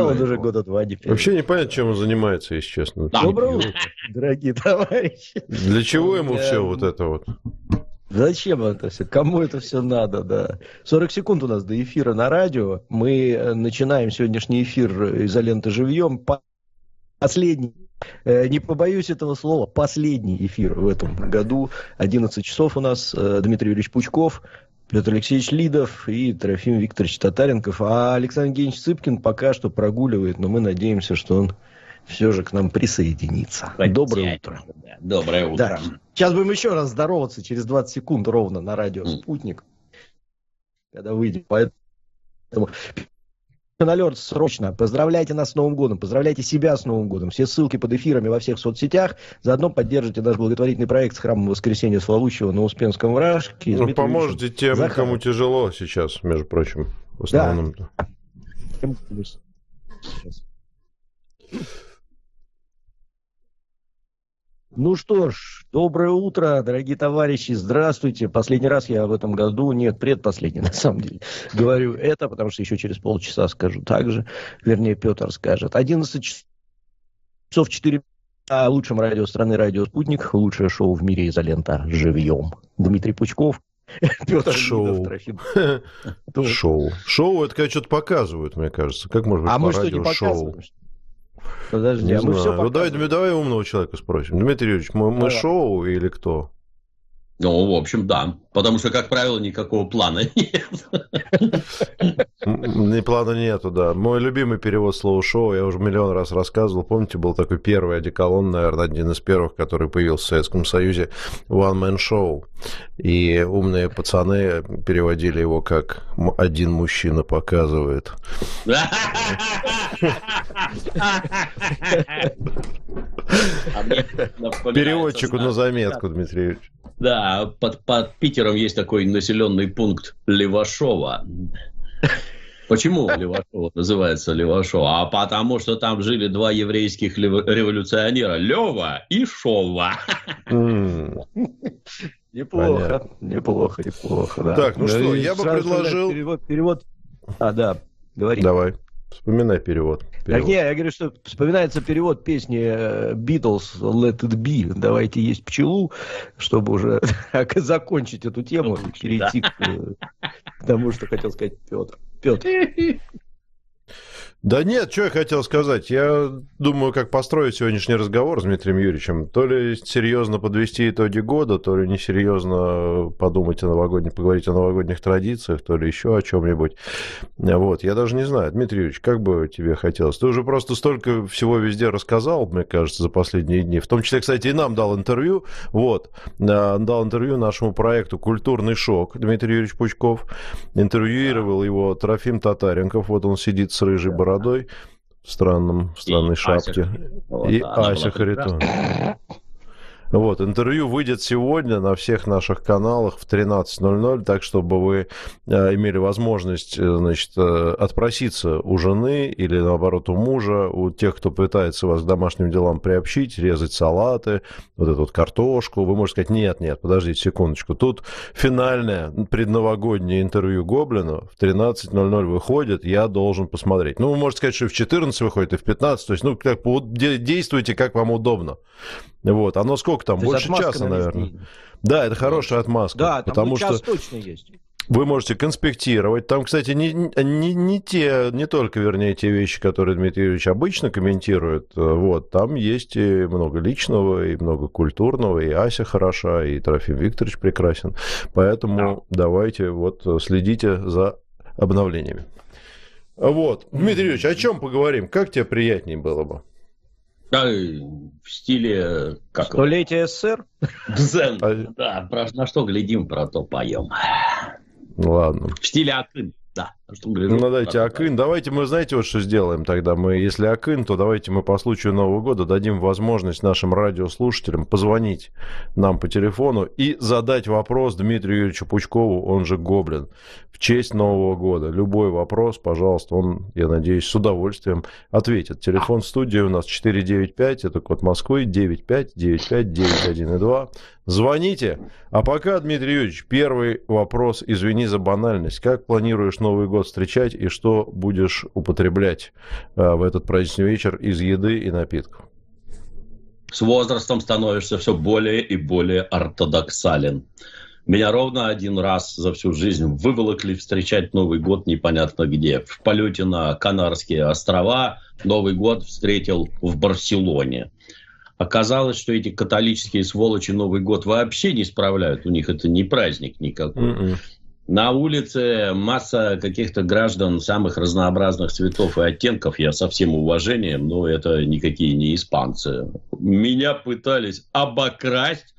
он уже года 2 не пьет. Вообще непонятно, чем он занимается, если честно. Доброе утро, дорогие товарищи. Для чего ему все вот это вот? Зачем это все? Кому это все надо, да? 40 секунд у нас до эфира на радио. Мы начинаем сегодняшний эфир «Изоленты живьем». Последний, не побоюсь этого слова, последний эфир в этом году. 11 часов у нас. Дмитрий Юрьевич Пучков, Петр Алексеевич Лидов и Трофим Викторович Татаренков. А Александр Евгеньевич Цыпкин пока что прогуливает, но мы надеемся, что он все же к нам присоединится. Доброе утро. Доброе утро. Да. Сейчас будем еще раз здороваться через 20 секунд ровно на радио «Спутник», когда выйдем. Поэтому налет срочно. Поздравляйте нас с Новым годом, поздравляйте себя с Новым годом. Все ссылки под эфирами во всех соцсетях. Заодно поддержите наш благотворительный проект с храмом Воскресения Славущего на Успенском Вражке. Ну, поможете тем, кому тяжело сейчас, между прочим, в основном. Да. Ну что ж, доброе утро, дорогие товарищи, здравствуйте. Последний раз я в этом году, нет, предпоследний, на самом деле, говорю это, потому что еще через полчаса скажу так же, вернее, Петр скажет. 11 часов 4 о лучшем радио страны, радио «Спутник», лучшее шоу в мире «Изолента» живьем. Дмитрий Пучков, Петр Лидов, Трофим. Шоу, это когда что-то показывают, мне кажется. Как может быть по радио шоу? Подожди, а мы все показываем. Давай умного человека спросим. Дмитрий Юрьевич, мы шоу или кто? Ну, в общем, да. Потому что, как правило, никакого плана нет. Плана нету, да. Мой любимый перевод слова «шоу», я уже миллион раз рассказывал. Помните, был такой первый одеколон, наверное, один из первых, который появился в Советском Союзе, One Man Show. И умные пацаны переводили его как «один мужчина показывает». Переводчику на заметку, Дмитрий Юрьевич. Да, под Питером есть такой населенный пункт Левашова. Почему Левашова называется Левашова? А потому что там жили два еврейских революционера, Лева и Шова. Неплохо, да. Так, ну что, я бы предложил... Перевод. Да, говори. Давай. Вспоминай перевод. Так не, я говорю, что вспоминается перевод песни Beatles «Let it be», «Давайте есть пчелу», чтобы уже закончить эту тему и перейти к тому, что хотел сказать Петр. Да нет, что я хотел сказать. Я думаю, как построить сегодняшний разговор с Дмитрием Юрьевичем. То ли серьезно подвести итоги года, то ли несерьезно подумать поговорить о новогодних традициях, то ли еще о чем-нибудь. Вот, я даже не знаю. Дмитрий Юрьевич, как бы тебе хотелось? Ты уже просто столько всего везде рассказал, мне кажется, за последние дни. В том числе, кстати, и нам дал интервью. Вот, дал интервью нашему проекту «Культурный шок» Дмитрий Юрьевич Пучков. Интервьюировал его Трофим Татаренков. Вот он сидит с рыжей бородой в странной шапке. И Ася Харитон. Вот, интервью выйдет сегодня на всех наших каналах в 13:00, так, чтобы вы имели возможность, значит, отпроситься у жены или, наоборот, у мужа, у тех, кто пытается вас к домашним делам приобщить, резать салаты, вот эту вот картошку. Вы можете сказать, нет, подождите секундочку, тут финальное предновогоднее интервью Гоблина в 13:00 выходит, я должен посмотреть. Ну, вы можете сказать, что и в 14 выходит, и в 15, то есть, ну, как, вот, действуйте, как вам удобно. Вот, оно сколько там? Больше часа, наверное. Да, это хорошая отмазка. Да, там потому час что точно есть. Вы можете конспектировать. Там, кстати, не только, вернее, те вещи, которые Дмитрий Юрьевич обычно комментирует. Вот, там есть и много личного, и много культурного, и Ася хороша, и Трофим Викторович прекрасен. Поэтому давайте вот следите за обновлениями. Вот. Дмитрий Юрьевич, о чем поговорим? Как тебе приятнее было бы? В стиле... Столетие СССР? Дзен. Да, на что глядим, про то поем. Ладно. В стиле Акын. Да. Ну, давайте Акын. Давайте мы, знаете, вот что сделаем тогда. Если Акын, то давайте мы по случаю Нового года дадим возможность нашим радиослушателям позвонить нам по телефону и задать вопрос Дмитрию Юрьевичу Пучкову, он же Гоблин, в честь Нового года. Любой вопрос, пожалуйста, он, я надеюсь, с удовольствием ответит. Телефон студии у нас 495, это код Москвы, 95-95-91-2. Звоните. А пока, Дмитрий Юрьевич, первый вопрос, извини за банальность. Как планируешь Новый год год встречать и что будешь употреблять в этот праздничный вечер из еды и напитков? С возрастом становишься все более и более ортодоксален. Меня ровно один раз за всю жизнь выволокли встречать Новый год непонятно где. В полете на Канарские острова Новый год встретил в Барселоне. Оказалось, что эти католические сволочи Новый год вообще не справляют. У них это не праздник никакой. На улице масса каких-то граждан самых разнообразных цветов и оттенков. Я со всем уважением, но это никакие не испанцы. Меня пытались обокрасть.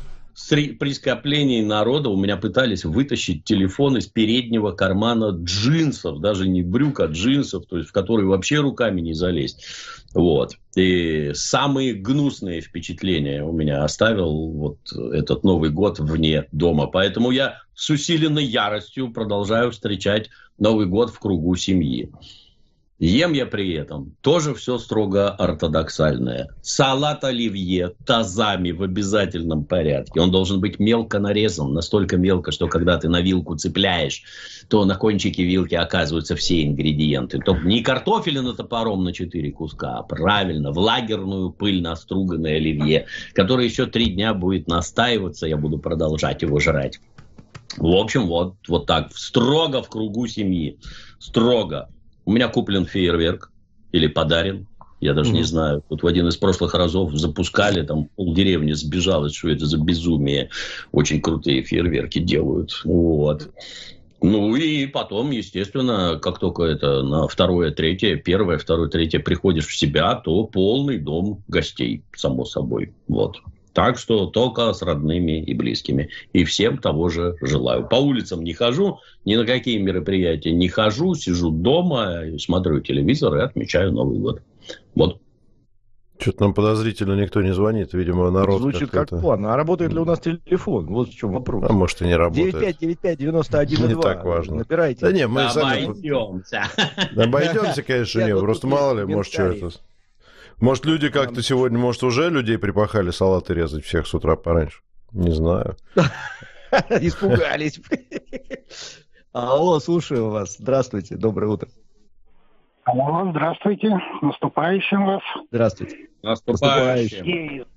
При скоплении народа у меня пытались вытащить телефон из переднего кармана джинсов. Даже не брюк, а джинсов, то есть в которые вообще руками не залезть. Вот. И самые гнусные впечатления у меня оставил вот этот Новый год вне дома. Поэтому я с усиленной яростью продолжаю встречать Новый год в кругу семьи. Ем я при этом тоже все строго ортодоксальное. Салат оливье тазами в обязательном порядке. Он должен быть мелко нарезан, настолько мелко, что когда ты на вилку цепляешь, то на кончике вилки оказываются все ингредиенты. То не картофелина топором на 4 куска, а правильно, в лагерную пыльно оструганное оливье, которое еще 3 дня будет настаиваться, я буду продолжать его жрать. В общем, вот так, строго в кругу семьи, строго. У меня куплен фейерверк или подарен, я даже не знаю. Тут в один из прошлых разов запускали, там полдеревни сбежалось, что это за безумие. Очень крутые фейерверки делают. Вот. Ну и потом, естественно, как только это на 2-3, 1, 2, 3 приходишь в себя, то полный дом гостей, само собой. Вот. Так что только с родными и близкими. И всем того же желаю. По улицам не хожу, ни на какие мероприятия не хожу. Сижу дома, смотрю телевизор и отмечаю Новый год. Вот. Что-то нам подозрительно никто не звонит. Видимо, народ звучит как план. А работает ли у нас телефон? Вот в чем вопрос. А может и не работает. 95-95-91-2. Не так важно. Набирайте. Да не, мы обойдемся. Обойдемся, конечно, нет. Просто мало ли, может, что это... Может, люди как-то сегодня, может, уже людей припахали салаты резать всех с утра пораньше? Не знаю. Испугались. Алло, слушаю вас. Здравствуйте, доброе утро. Алло, здравствуйте. С наступающим вас. Здравствуйте. Наступающим.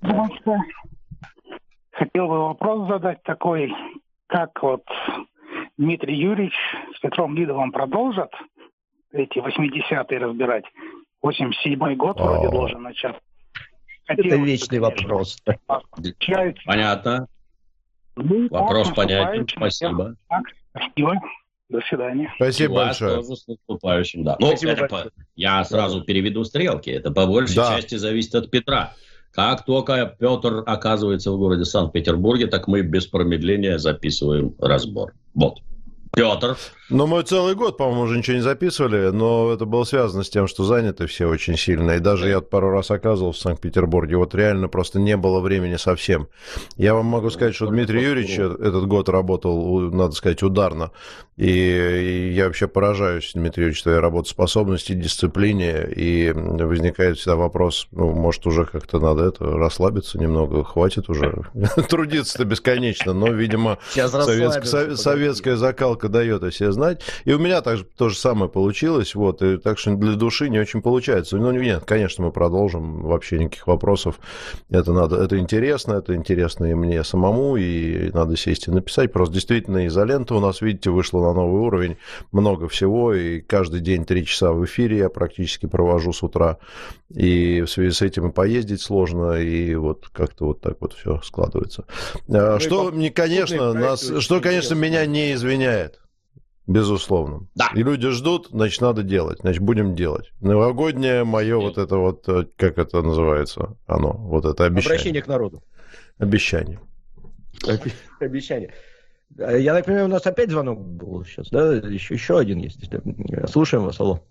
Хотел бы вопрос задать такой, как вот Дмитрий Юрьевич с Петром Лидовым продолжат эти 80-е разбирать? 87-й год вроде должен начаться. Это вечный вопрос. Понятно. Вопрос понятен. Спасибо. Спасибо. До свидания. Спасибо большое. Тоже с наступающим, да. Ну, я сразу переведу стрелки. Это по большей части зависит от Петра. Как только Петр оказывается в городе Санкт-Петербурге, так мы без промедления записываем разбор. Вот. Петр. Ну, мы целый год, по-моему, уже ничего не записывали, но это было связано с тем, что заняты все очень сильно. И даже я пару раз оказывался в Санкт-Петербурге. Вот реально просто не было времени совсем. Я вам могу сказать, что Дмитрий Юрьевич этот год работал, надо сказать, ударно. И я вообще поражаюсь, Дмитрий Юрьевич, твоей работоспособности, дисциплине. И возникает всегда вопрос, ну, может, уже как-то надо расслабиться немного. Хватит уже трудиться-то бесконечно. Но, видимо, советская закалка дает о себе знать. И у меня также то же самое получилось. Вот, и так что для души не очень получается. Ну, нет, конечно, мы продолжим. Вообще никаких вопросов. Это интересно и мне самому. И надо сесть и написать. Просто действительно изолента у нас, видите, вышла на новый уровень. Много всего. И каждый день 3 часа в эфире я практически провожу с утра. И в связи с этим и поездить сложно. И вот как-то вот так вот все складывается. Что, конечно, меня не извиняет. Безусловно. Да. И люди ждут, значит, надо делать. Значит, будем делать. Новогоднее мое вот это вот, как это называется? Оно, вот это обещание. Обращение к народу. Обещание. Обещание. Я так понимаю, у нас опять звонок был сейчас, да? Еще один есть. Слушаем вас, алло.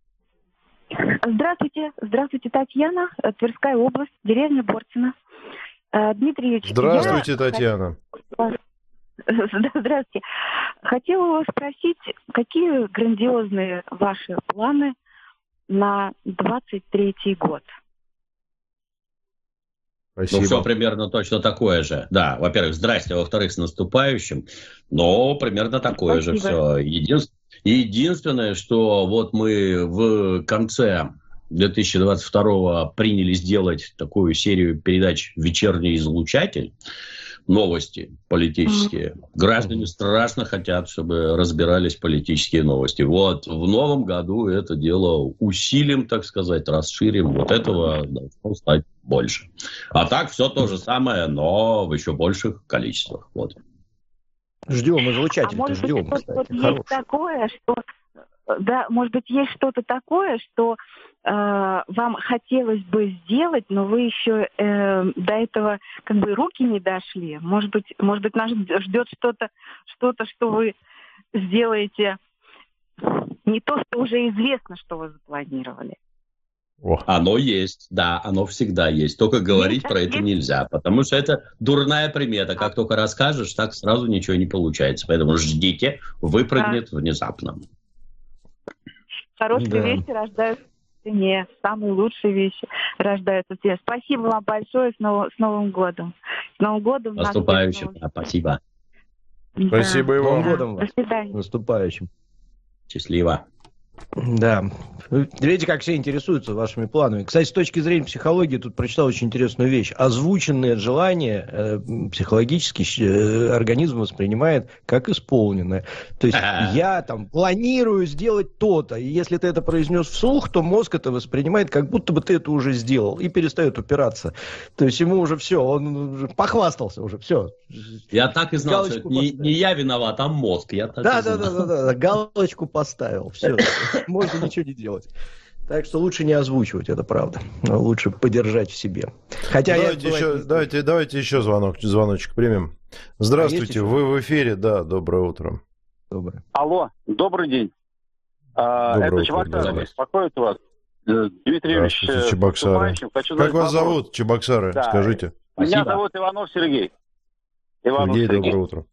Здравствуйте, Татьяна, Тверская область, деревня Борцина. Дмитрий Юрьевич. Здравствуйте, Татьяна. Здравствуйте. Хотела вас спросить, какие грандиозные ваши планы на 23-й год? Спасибо. Ну, все примерно точно такое же. Да, во-первых, здрасте, во-вторых, с наступающим. Но примерно такое же все. Единственное, что вот мы в конце 2022 приняли сделать такую серию передач «Вечерний излучатель», новости политические. Граждане страшно хотят, чтобы разбирались политические новости. Вот в новом году это дело усилим, так сказать, расширим. Вот этого должно стать больше. А так все то же самое, но в еще больших количествах. Вот. Ждем излучатель, ждем, быть, кстати. Есть такое, что... Да, может быть, есть что-то такое, что вам хотелось бы сделать, но вы еще до этого как бы руки не дошли. Может быть, нас ждет что-то, что вы сделаете не то, что уже известно, что вы запланировали. Оно есть, да, оно всегда есть. Только говорить про это нельзя, потому что это дурная примета. Как только расскажешь, так сразу ничего не получается. Поэтому ждите, выпрыгнет внезапно. Хорошие вещи рождаются в цене. Самые лучшие вещи рождаются в цене. Спасибо вам большое. С Новым годом. С Новым годом. Наступающим. Спасибо. Да. Спасибо и вам. Новым годом вас. До свидания. Наступающим. Счастливо. Да. Видите, как все интересуются вашими планами. Кстати, с точки зрения психологии, тут прочитал очень интересную вещь. Озвученное желание психологически организм воспринимает как исполненное. То есть я там планирую сделать то-то, и если ты это произнес вслух, то мозг это воспринимает, как будто бы ты это уже сделал, и перестает упираться. То есть ему уже все, он уже похвастался уже, все. Я так и знал, что не я виноват, а мозг. Да, галочку поставил, все. Можно ничего не делать. Так что лучше не озвучивать, это правда. Лучше подержать в себе. Хотя давайте еще звоночек примем. Здравствуйте, вы в эфире, да, доброе утро. Доброе. Алло, добрый день. Это Чебоксары беспокоит вас. Дмитрий Юрьевич, Чебоксары. Как вас зовут, Чебоксары? Да. Скажите. Меня зовут Иванов Сергей. Сергей, доброе утро.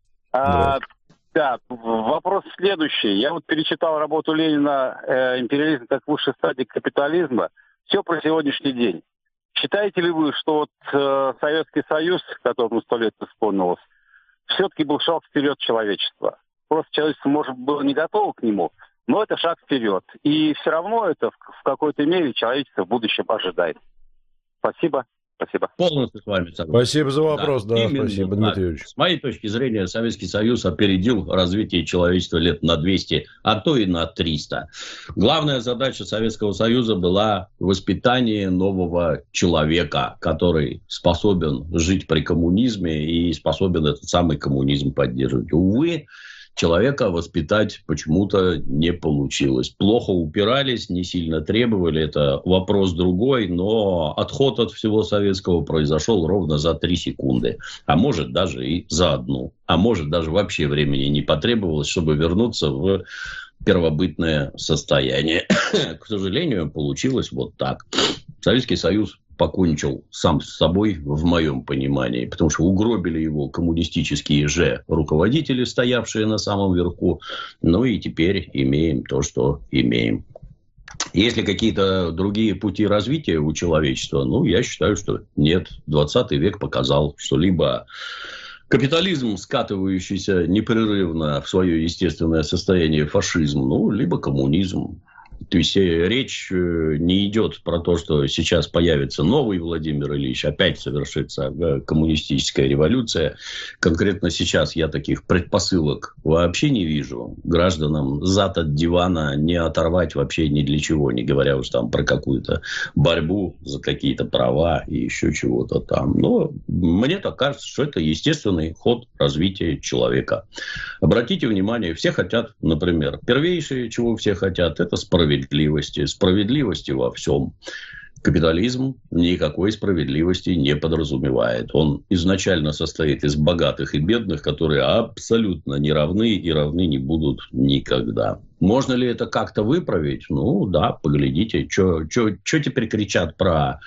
Да, вопрос следующий. Я вот перечитал работу Ленина «Империализм как высшая стадия капитализма». Все про сегодняшний день. Считаете ли вы, что вот Советский Союз, которому 100 лет исполнилось, все-таки был шаг вперед человечества? Просто человечество, может, было не готово к нему, но это шаг вперед. И все равно это в какой-то мере человечество в будущем ожидает. Спасибо. Спасибо. Полностью с вами согласен. Спасибо за вопрос, да спасибо, Дмитрий Юрьевич. С моей точки зрения, Советский Союз опередил развитие человечества лет на 200, а то и на 300. Главная задача Советского Союза была воспитание нового человека, который способен жить при коммунизме и способен этот самый коммунизм поддерживать. Увы, человека воспитать почему-то не получилось. Плохо упирались, не сильно требовали. Это вопрос другой, но отход от всего советского произошел ровно за 3 секунды. А может, даже и за 1. А может, даже вообще времени не потребовалось, чтобы вернуться в первобытное состояние. К сожалению, получилось вот так. Советский Союз покончил сам с собой, в моем понимании, потому что угробили его коммунистические же руководители, стоявшие на самом верху. Ну и теперь имеем то, что имеем. Есть ли какие-то другие пути развития у человечества? Ну, я считаю, что нет. 20 век показал, что либо капитализм, скатывающийся непрерывно в свое естественное состояние, фашизм, ну, либо коммунизм. То есть речь не идет про то, что сейчас появится новый Владимир Ильич, опять совершится коммунистическая революция. Конкретно сейчас я таких предпосылок вообще не вижу. Гражданам зад от дивана не оторвать вообще ни для чего, не говоря уж там про какую-то борьбу за какие-то права и еще чего-то там. Но мне так кажется, что это естественный ход развития человека. Обратите внимание, все хотят, например, первейшее, чего все хотят, это справедливости. Справедливости во всем. Капитализм никакой справедливости не подразумевает. Он изначально состоит из богатых и бедных, которые абсолютно не равны и равны не будут никогда. Можно ли это как-то выправить? Ну да, поглядите, что теперь кричат про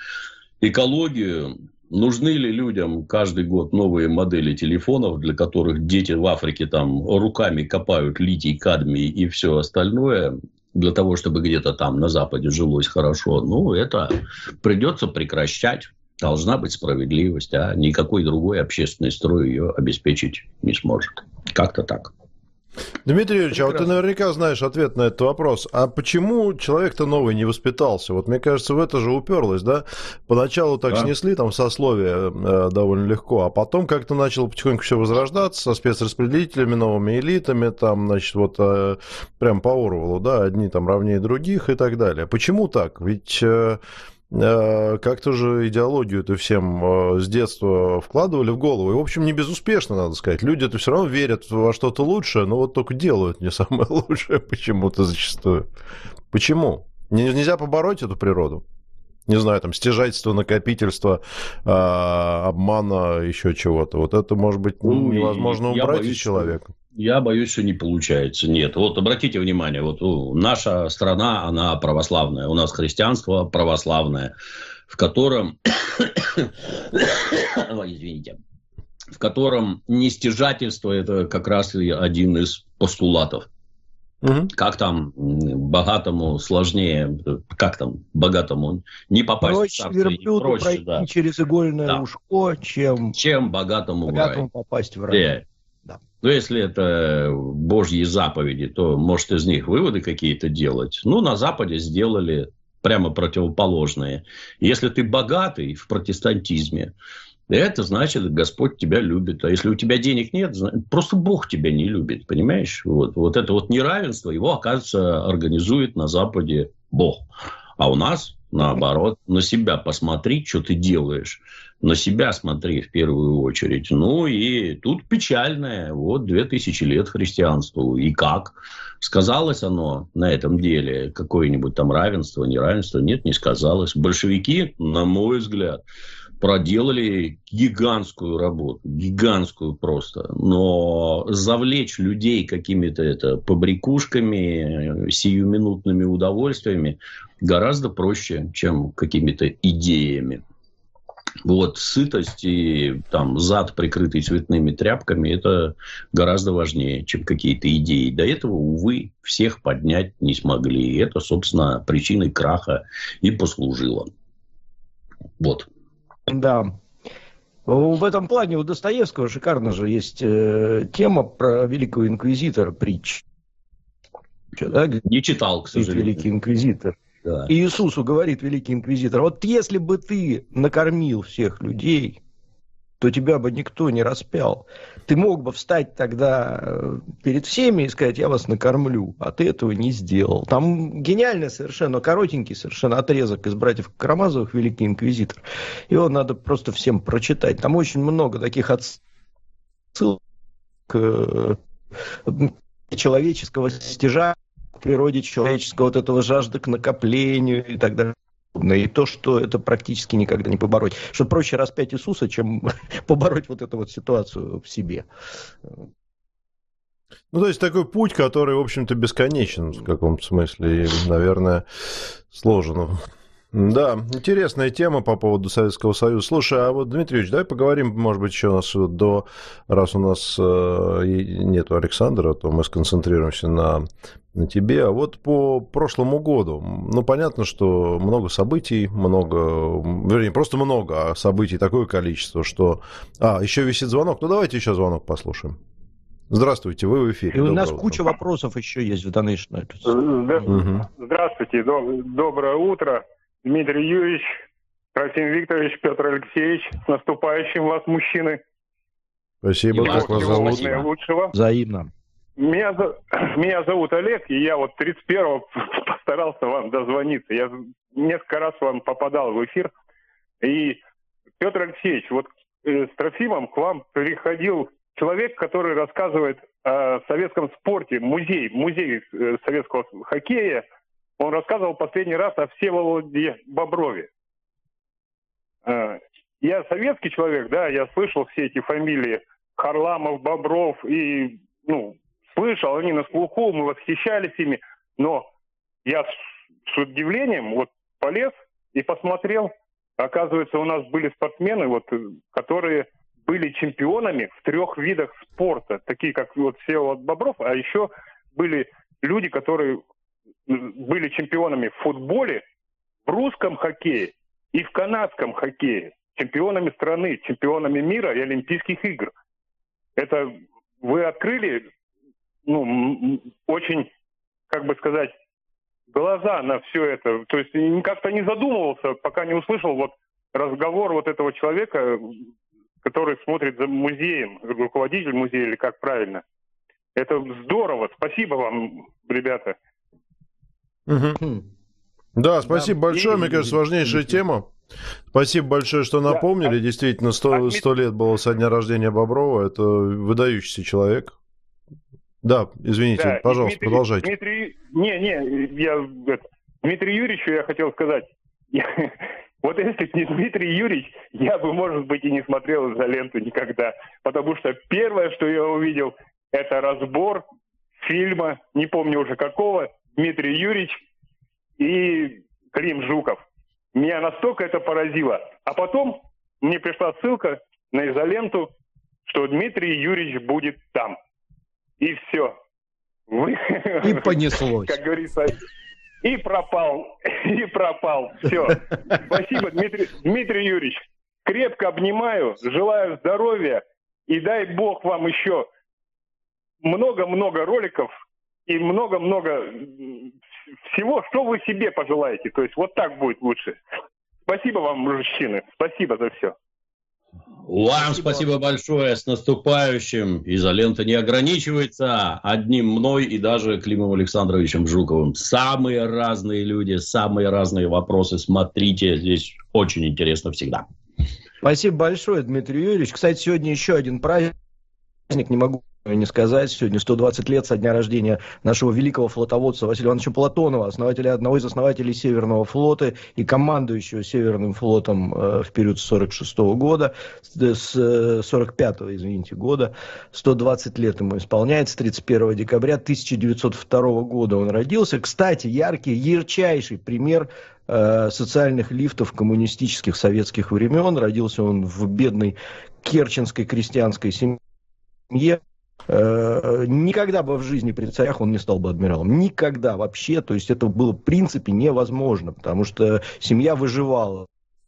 экологию. Нужны ли людям каждый год новые модели телефонов, для которых дети в Африке там руками копают литий, кадмий и все остальное, для того, чтобы где-то там на Западе жилось хорошо? Ну, это придется прекращать. Должна быть справедливость, а никакой другой общественный строй ее обеспечить не сможет. Как-то так. Дмитрий Юрьевич, а вот ты Прекрасно. наверняка знаешь ответ на этот вопрос. А почему человек-то новый не воспитался? Вот мне кажется, в это же уперлось, да? Поначалу так снесли там сословие довольно легко, а потом как-то начало потихоньку все возрождаться со спецраспределителями, новыми элитами, там, значит, вот прям по Орвеллу, да, одни там равнее других и так далее. Почему так? Ведь... как-то же идеологию-то всем с детства вкладывали в голову. И, в общем, не безуспешно, надо сказать. Люди-то все равно верят во что-то лучшее, но вот только делают не самое лучшее почему-то зачастую. Почему? Нельзя побороть эту природу? Не знаю, там, стяжательство, накопительство, обмана, еще чего-то. Вот это, может быть, невозможно убрать из человека. Я боюсь, что не получается. Нет. Вот обратите внимание, вот наша страна, она православная. У нас христианство православное, в котором... Извините. В котором нестяжательство – это как раз и один из постулатов. Как там богатому сложнее, как там богатому не попасть проще в царство, верблюду проще, пройти да, через игольное ушко, чем богатому в рай. попасть в рай. Да. Но если это Божьи заповеди, то может из них выводы какие-то делать. Ну, на Западе сделали прямо противоположные. Если ты богатый в протестантизме, это значит, Господь тебя любит. А если у тебя денег нет, просто Бог тебя не любит. Понимаешь? Вот это вот неравенство, его, оказывается, организует на Западе Бог. А у нас, наоборот, на себя посмотри, что ты делаешь. На себя смотри в первую очередь. Ну, и тут печальное. Вот 2000 лет христианству. И как? Сказалось оно на этом деле? Какое-нибудь там равенство, неравенство? Нет, не сказалось. Большевики, на мой взгляд, проделали гигантскую работу, гигантскую просто. Но завлечь людей какими-то побрякушками, сиюминутными удовольствиями гораздо проще, чем какими-то идеями. Вот сытость и там зад, прикрытый цветными тряпками, это гораздо важнее, чем какие-то идеи. До этого, увы, всех поднять не смогли. И это, собственно, причиной краха и послужило. Вот. Да. В этом плане у Достоевского шикарно же есть тема про великого инквизитора, притча. Да? Не читал, к сожалению. Великий инквизитор. Да. И Иисусу говорит великий инквизитор: вот если бы ты накормил всех людей, то тебя бы никто не распял. Ты мог бы встать тогда перед всеми и сказать: я вас накормлю, а ты этого не сделал. Там гениальный совершенно, коротенький совершенно отрезок из «Братьев Карамазовых», «Великий инквизитор». Его надо просто всем прочитать. Там очень много таких отсылок к человеческого стяжа, к природе человеческого, вот этого жажды к накоплению и так далее. И то, что это практически никогда не побороть. Что проще распять Иисуса, чем побороть вот эту вот ситуацию в себе. Ну, то есть такой путь, который, в общем-то, бесконечен в каком-то смысле и, наверное, сложен. Да, интересная тема по поводу Советского Союза. Слушай, а вот, Дмитрий Ильич, давай поговорим, может быть, еще у нас раз у нас нету Александра, то мы сконцентрируемся на тебе. А вот по прошлому году, ну, понятно, что много событий, просто много событий, такое количество, что... еще висит звонок. Ну, давайте еще звонок послушаем. Здравствуйте, вы в эфире. И у нас куча вопросов еще есть в Donation. Здравствуйте, доброе утро. Дмитрий Юрьевич, Трофим Викторович, Петр Алексеевич, с наступающим вас, мужчины. Спасибо, как вас зовут? Наилучшего. Взаимно. Меня зовут Олег, и я вот 31-го постарался вам дозвониться. Я несколько раз вам попадал в эфир. И, Петр Алексеевич, вот с Трофимом к вам приходил человек, который рассказывает о советском спорте, музей советского хоккея. Он рассказывал последний раз о Всеволоде Боброве. Я советский человек, да, я слышал все эти фамилии Харламов, Бобров, и, слышал, они на слуху, мы восхищались ими, но я с удивлением полез и посмотрел, оказывается, у нас были спортсмены, которые были чемпионами в 3 видах спорта, такие как Всеволод Бобров, а еще были люди, которые были чемпионами в футболе, в русском хоккее и в канадском хоккее, чемпионами страны, чемпионами мира и Олимпийских игр. Это вы открыли очень, как бы сказать, глаза на все это. То есть как-то не задумывался, пока не услышал вот разговор вот этого человека, который смотрит за музеем, руководитель музея, или как правильно. Это здорово. Спасибо вам, ребята. Угу. Да, спасибо большое. Мне кажется, важнейшая тема. Спасибо большое, что напомнили. Действительно, 100 лет было со дня рождения Боброва. Это выдающийся человек. Да, извините, да, пожалуйста, продолжайте. Дмитрию Юрьевичу я хотел сказать. Вот если не Дмитрий Юрьевич, я бы, может быть, и не смотрел «Изоленту» никогда. Потому что первое, что я увидел, это разбор фильма, не помню уже какого, Дмитрий Юрьевич и Клим Жуков. Меня настолько это поразило. А потом мне пришла ссылка на «Изоленту», что Дмитрий Юрьевич будет там. И все. И понеслось. Как говорится, и пропал. Все. Спасибо, Дмитрий Юрьевич. Крепко обнимаю, желаю здоровья. И дай бог вам еще много-много роликов и много-много всего, что вы себе пожелаете. То есть вот так будет лучше. Спасибо вам, мужчины. Спасибо за все. Вам спасибо большое, с наступающим. «Изолента» не ограничивается одним мной и даже Климом Александровичем Жуковым. Самые разные люди, самые разные вопросы. Смотрите, здесь очень интересно всегда. Спасибо большое, Дмитрий Юрьевич. Кстати, сегодня еще один праздник, не могу не сказать. Сегодня 120 лет со дня рождения нашего великого флотоводца Василия Ивановича Платонова, одного из основателей Северного флота и командующего Северным флотом в период с 46-го года, с 45-го, извините, года. 120 лет ему исполняется, 31 декабря 1902 года он родился. Кстати, ярчайший пример социальных лифтов коммунистических советских времен. Родился он в бедной керченской крестьянской семье. Никогда бы в жизни при царях он не стал бы адмиралом. Никогда вообще. То есть это было в принципе невозможно, потому что семья выживала.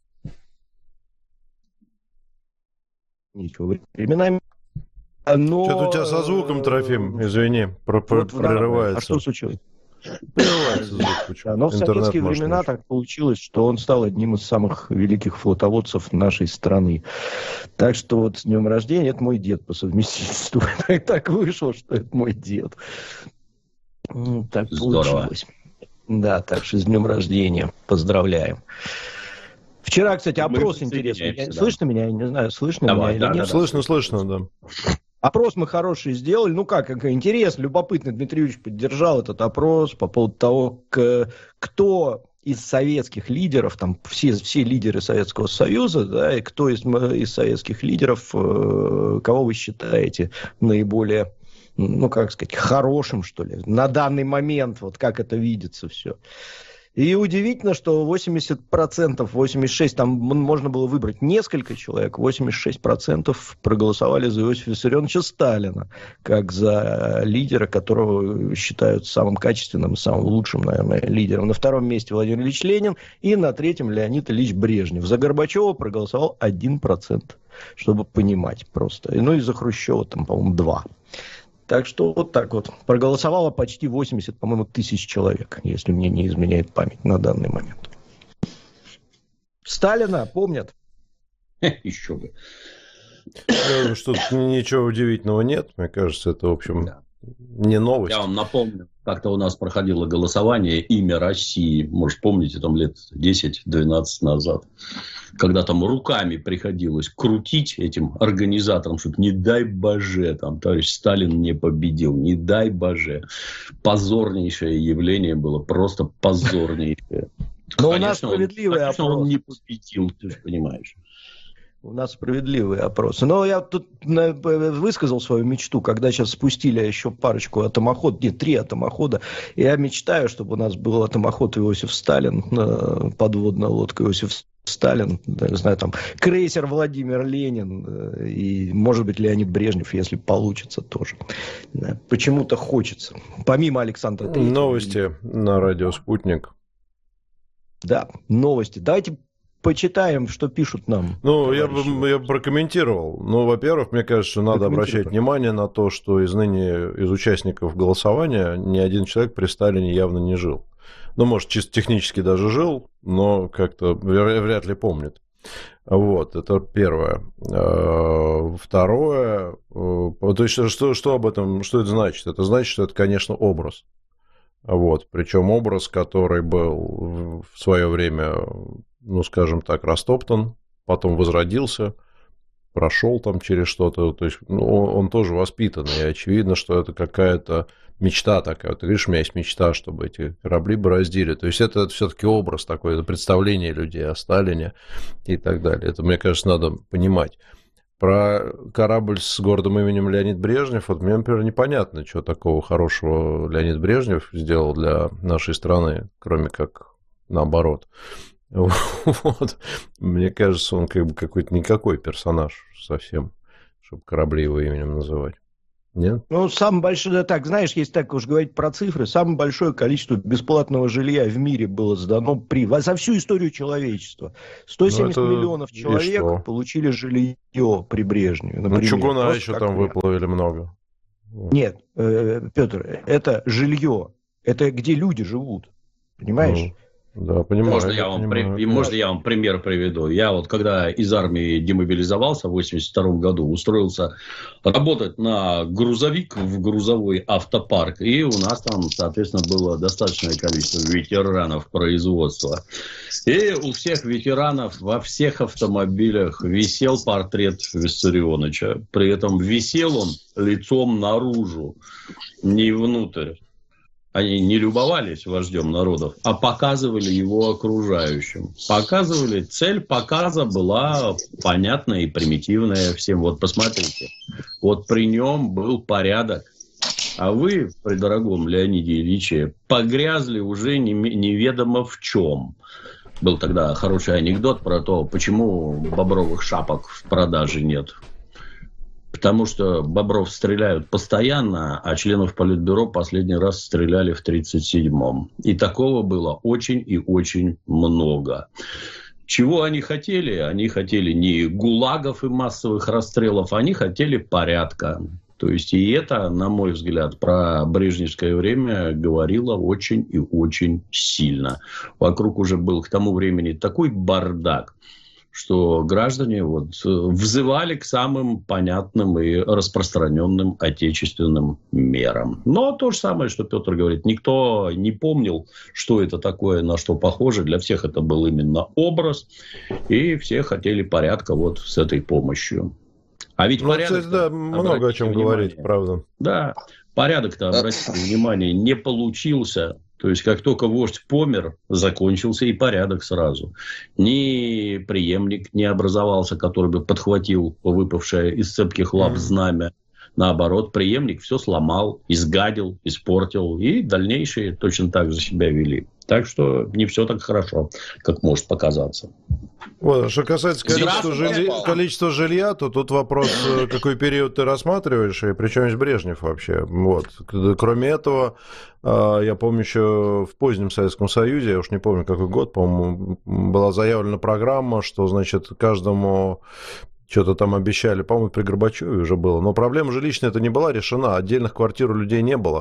Ничего, временами. Но... Что-то у тебя со звуком, Трофим, извини, прерывается. А что случилось? Прерывается. Но в советские времена так получилось, что он стал одним из самых великих флотоводцев нашей страны. Так что вот с днем рождения, это мой дед по совместительству. Так вышло, что это мой дед. Так получилось. Да, так что с днем рождения. Поздравляем. Вчера, кстати, опрос интересный. Слышно меня? Я не знаю, слышно меня или нет? Слышно, да. Опрос мы хороший сделали. Ну как интересно, любопытно. Дмитрий Юрьевич поддержал этот опрос по поводу того, кто из советских лидеров, там все лидеры Советского Союза, да, и кто из советских лидеров, кого вы считаете наиболее, хорошим, что ли, на данный момент, вот как это видится все. И удивительно, что 80%, 86%, там можно было выбрать несколько человек, 86% проголосовали за Иосифа Виссарионовича Сталина, как за лидера, которого считают самым качественным, самым лучшим, наверное, лидером. На втором месте Владимир Ильич Ленин и на третьем Леонид Ильич Брежнев. За Горбачева проголосовал 1%, чтобы понимать просто. И за Хрущева там, по-моему, 2%. Так что вот так вот. Проголосовало почти 80, по-моему, тысяч человек, если мне не изменяет память на данный момент. Сталина помнят? Еще бы. Что ничего удивительного нет. Мне кажется, это, в общем, не новость. Я вам напомню, как-то у нас проходило голосование «Имя России». Может, помните, там лет 10-12 назад. Когда там руками приходилось крутить этим организаторам, чтобы не дай боже, там товарищ Сталин не победил, не дай боже. Позорнейшее явление было, просто позорнейшее. Но у нас справедливый опрос. Конечно, он не победил, ты же понимаешь. У нас справедливые опросы. Но я тут высказал свою мечту, когда сейчас спустили еще парочку атомоходов, 3 атомохода. Я мечтаю, чтобы у нас был атомоход Иосиф Сталин, подводная лодка Иосиф Сталин, не знаю, там, крейсер Владимир Ленин и, может быть, Леонид Брежнев, если получится тоже. Почему-то хочется. Помимо Александра Третьего. Новости на радио «Спутник». Да, новости. Давайте почитаем, что пишут нам. Ну, я бы прокомментировал. Ну, во-первых, мне кажется, что надо обращать внимание на то, что из участников голосования ни один человек при Сталине явно не жил. Ну, может, чисто технически даже жил, но как-то вряд ли помнит. Вот, это первое. Второе, то есть, что об этом, что это значит? Это значит, что это, конечно, образ. Вот, причем образ, который был в свое время, ну, скажем так, растоптан, потом возродился, прошел там через что-то, то есть, ну, он тоже воспитан, и очевидно, что это какая-то мечта такая. Вот, ты видишь, у меня есть мечта, чтобы эти корабли бороздили. То есть, это все-таки образ такой, это представление людей о Сталине и так далее. Это, мне кажется, надо понимать. Про корабль с гордым именем Леонид Брежнев, вот мне, например, непонятно, что такого хорошего Леонид Брежнев сделал для нашей страны, кроме как наоборот. Вот. Мне кажется, он как бы какой-то никакой персонаж совсем, чтобы корабли его именем называть. Нет? Ну, самое большое, да, так, знаешь, если так уж говорить про цифры, самое большое количество бесплатного жилья в мире было сдано за всю историю человечества. 170 миллионов человек получили жилье при Брежневе, например. Ну, чугуна еще там выплавили много. Нет, Петр, это жилье, это где люди живут, понимаешь? Да, понимаю. Можно я вам пример приведу? Я вот когда из армии демобилизовался в 1982 году, устроился работать на грузовик в грузовой автопарк. И у нас там, соответственно, было достаточное количество ветеранов производства. И у всех ветеранов во всех автомобилях висел портрет Виссарионовича. При этом висел он лицом наружу, не внутрь. Они не любовались вождем народов, а показывали его окружающим. Цель показа была понятная и примитивная всем. Вот посмотрите, вот при нем был порядок. А вы, при дорогом Леониде Ильиче, погрязли уже неведомо в чем. Был тогда хороший анекдот про то, почему бобровых шапок в продаже нет. Потому что бобров стреляют постоянно, а членов Политбюро последний раз стреляли в 1937-м. И такого было очень и очень много. Чего они хотели? Они хотели не гулагов и массовых расстрелов, они хотели порядка. То есть, и это, на мой взгляд, про брежневское время говорило очень и очень сильно. Вокруг уже был к тому времени такой бардак, что граждане взывали к самым понятным и распространенным отечественным мерам. Но то же самое, что Петр говорит, никто не помнил, что это такое, на что похоже. Для всех это был именно образ, и все хотели порядка вот с этой помощью. А ведь порядок... Кстати, да, много о чем говорить, правда. Да, порядок-то, обратите внимание, не получился. То есть, как только вождь помер, закончился и порядок сразу. Ни преемник не образовался, который бы подхватил выпавшее из цепких лап знамя. Наоборот, преемник все сломал, изгадил, испортил. И дальнейшие точно так же себя вели. Так что не все так хорошо, как может показаться. Вот, что касается количества жилья, то тут вопрос, какой период ты рассматриваешь, и при чем есть Брежнев вообще. Вот. Кроме этого, я помню еще в позднем Советском Союзе, я уж не помню какой год, по-моему, была заявлена программа, что, значит, каждому... Что-то там обещали, по-моему, при Горбачеве уже было. Но проблема жилищная это не была решена. Отдельных квартир у людей не было.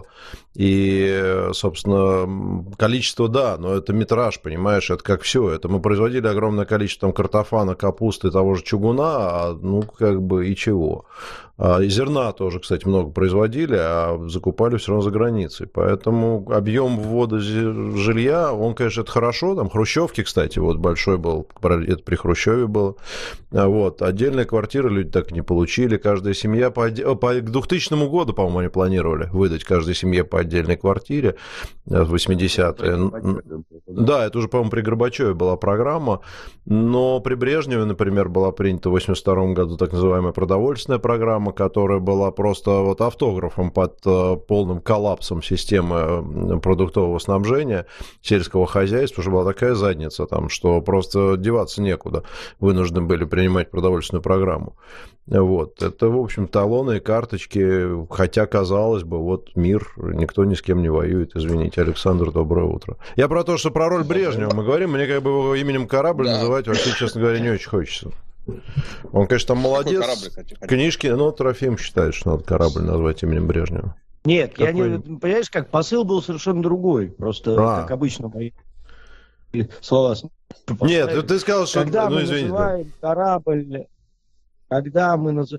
И, собственно, количество, да, но это метраж, понимаешь, это как все. Это мы производили огромное количество там картофана, капусты, того же чугуна, ну, как бы и чего. И зерна тоже, кстати, много производили, а закупали все равно за границей. Поэтому объем ввода жилья, он, конечно, это хорошо. Там хрущевки, кстати, вот большой был, это при Хрущеве было. Вот. Отдельные квартиры люди так и не получили. Каждая семья к 2000 году, по-моему, они планировали выдать каждой семье по отдельной квартире в 80-е. Да, это уже, по-моему, при Горбачеве была программа. Но при Брежневе, например, была принята в 1982 году так называемая продовольственная программа, которая была просто вот автографом под полным коллапсом системы продуктового снабжения сельского хозяйства, потому что была такая задница там, что просто деваться некуда. Вынуждены были принимать продовольственную программу. Вот. Это, в общем, талоны и карточки, хотя, казалось бы, вот мир, никто ни с кем не воюет. Извините, Александр, доброе утро. Я про то, что про роль Брежнева мы говорим, мне как бы его именем корабль называть вообще, честно говоря, не очень хочется. Он, конечно, там молодец. Книжки, но Трофим считает, что надо корабль назвать именем Брежнева. Нет, я не... Понимаешь, как посыл был совершенно другой. Просто, как обычно, мои слова... Нет, ты сказал, что... Когда мы называем корабль... Когда мы называем...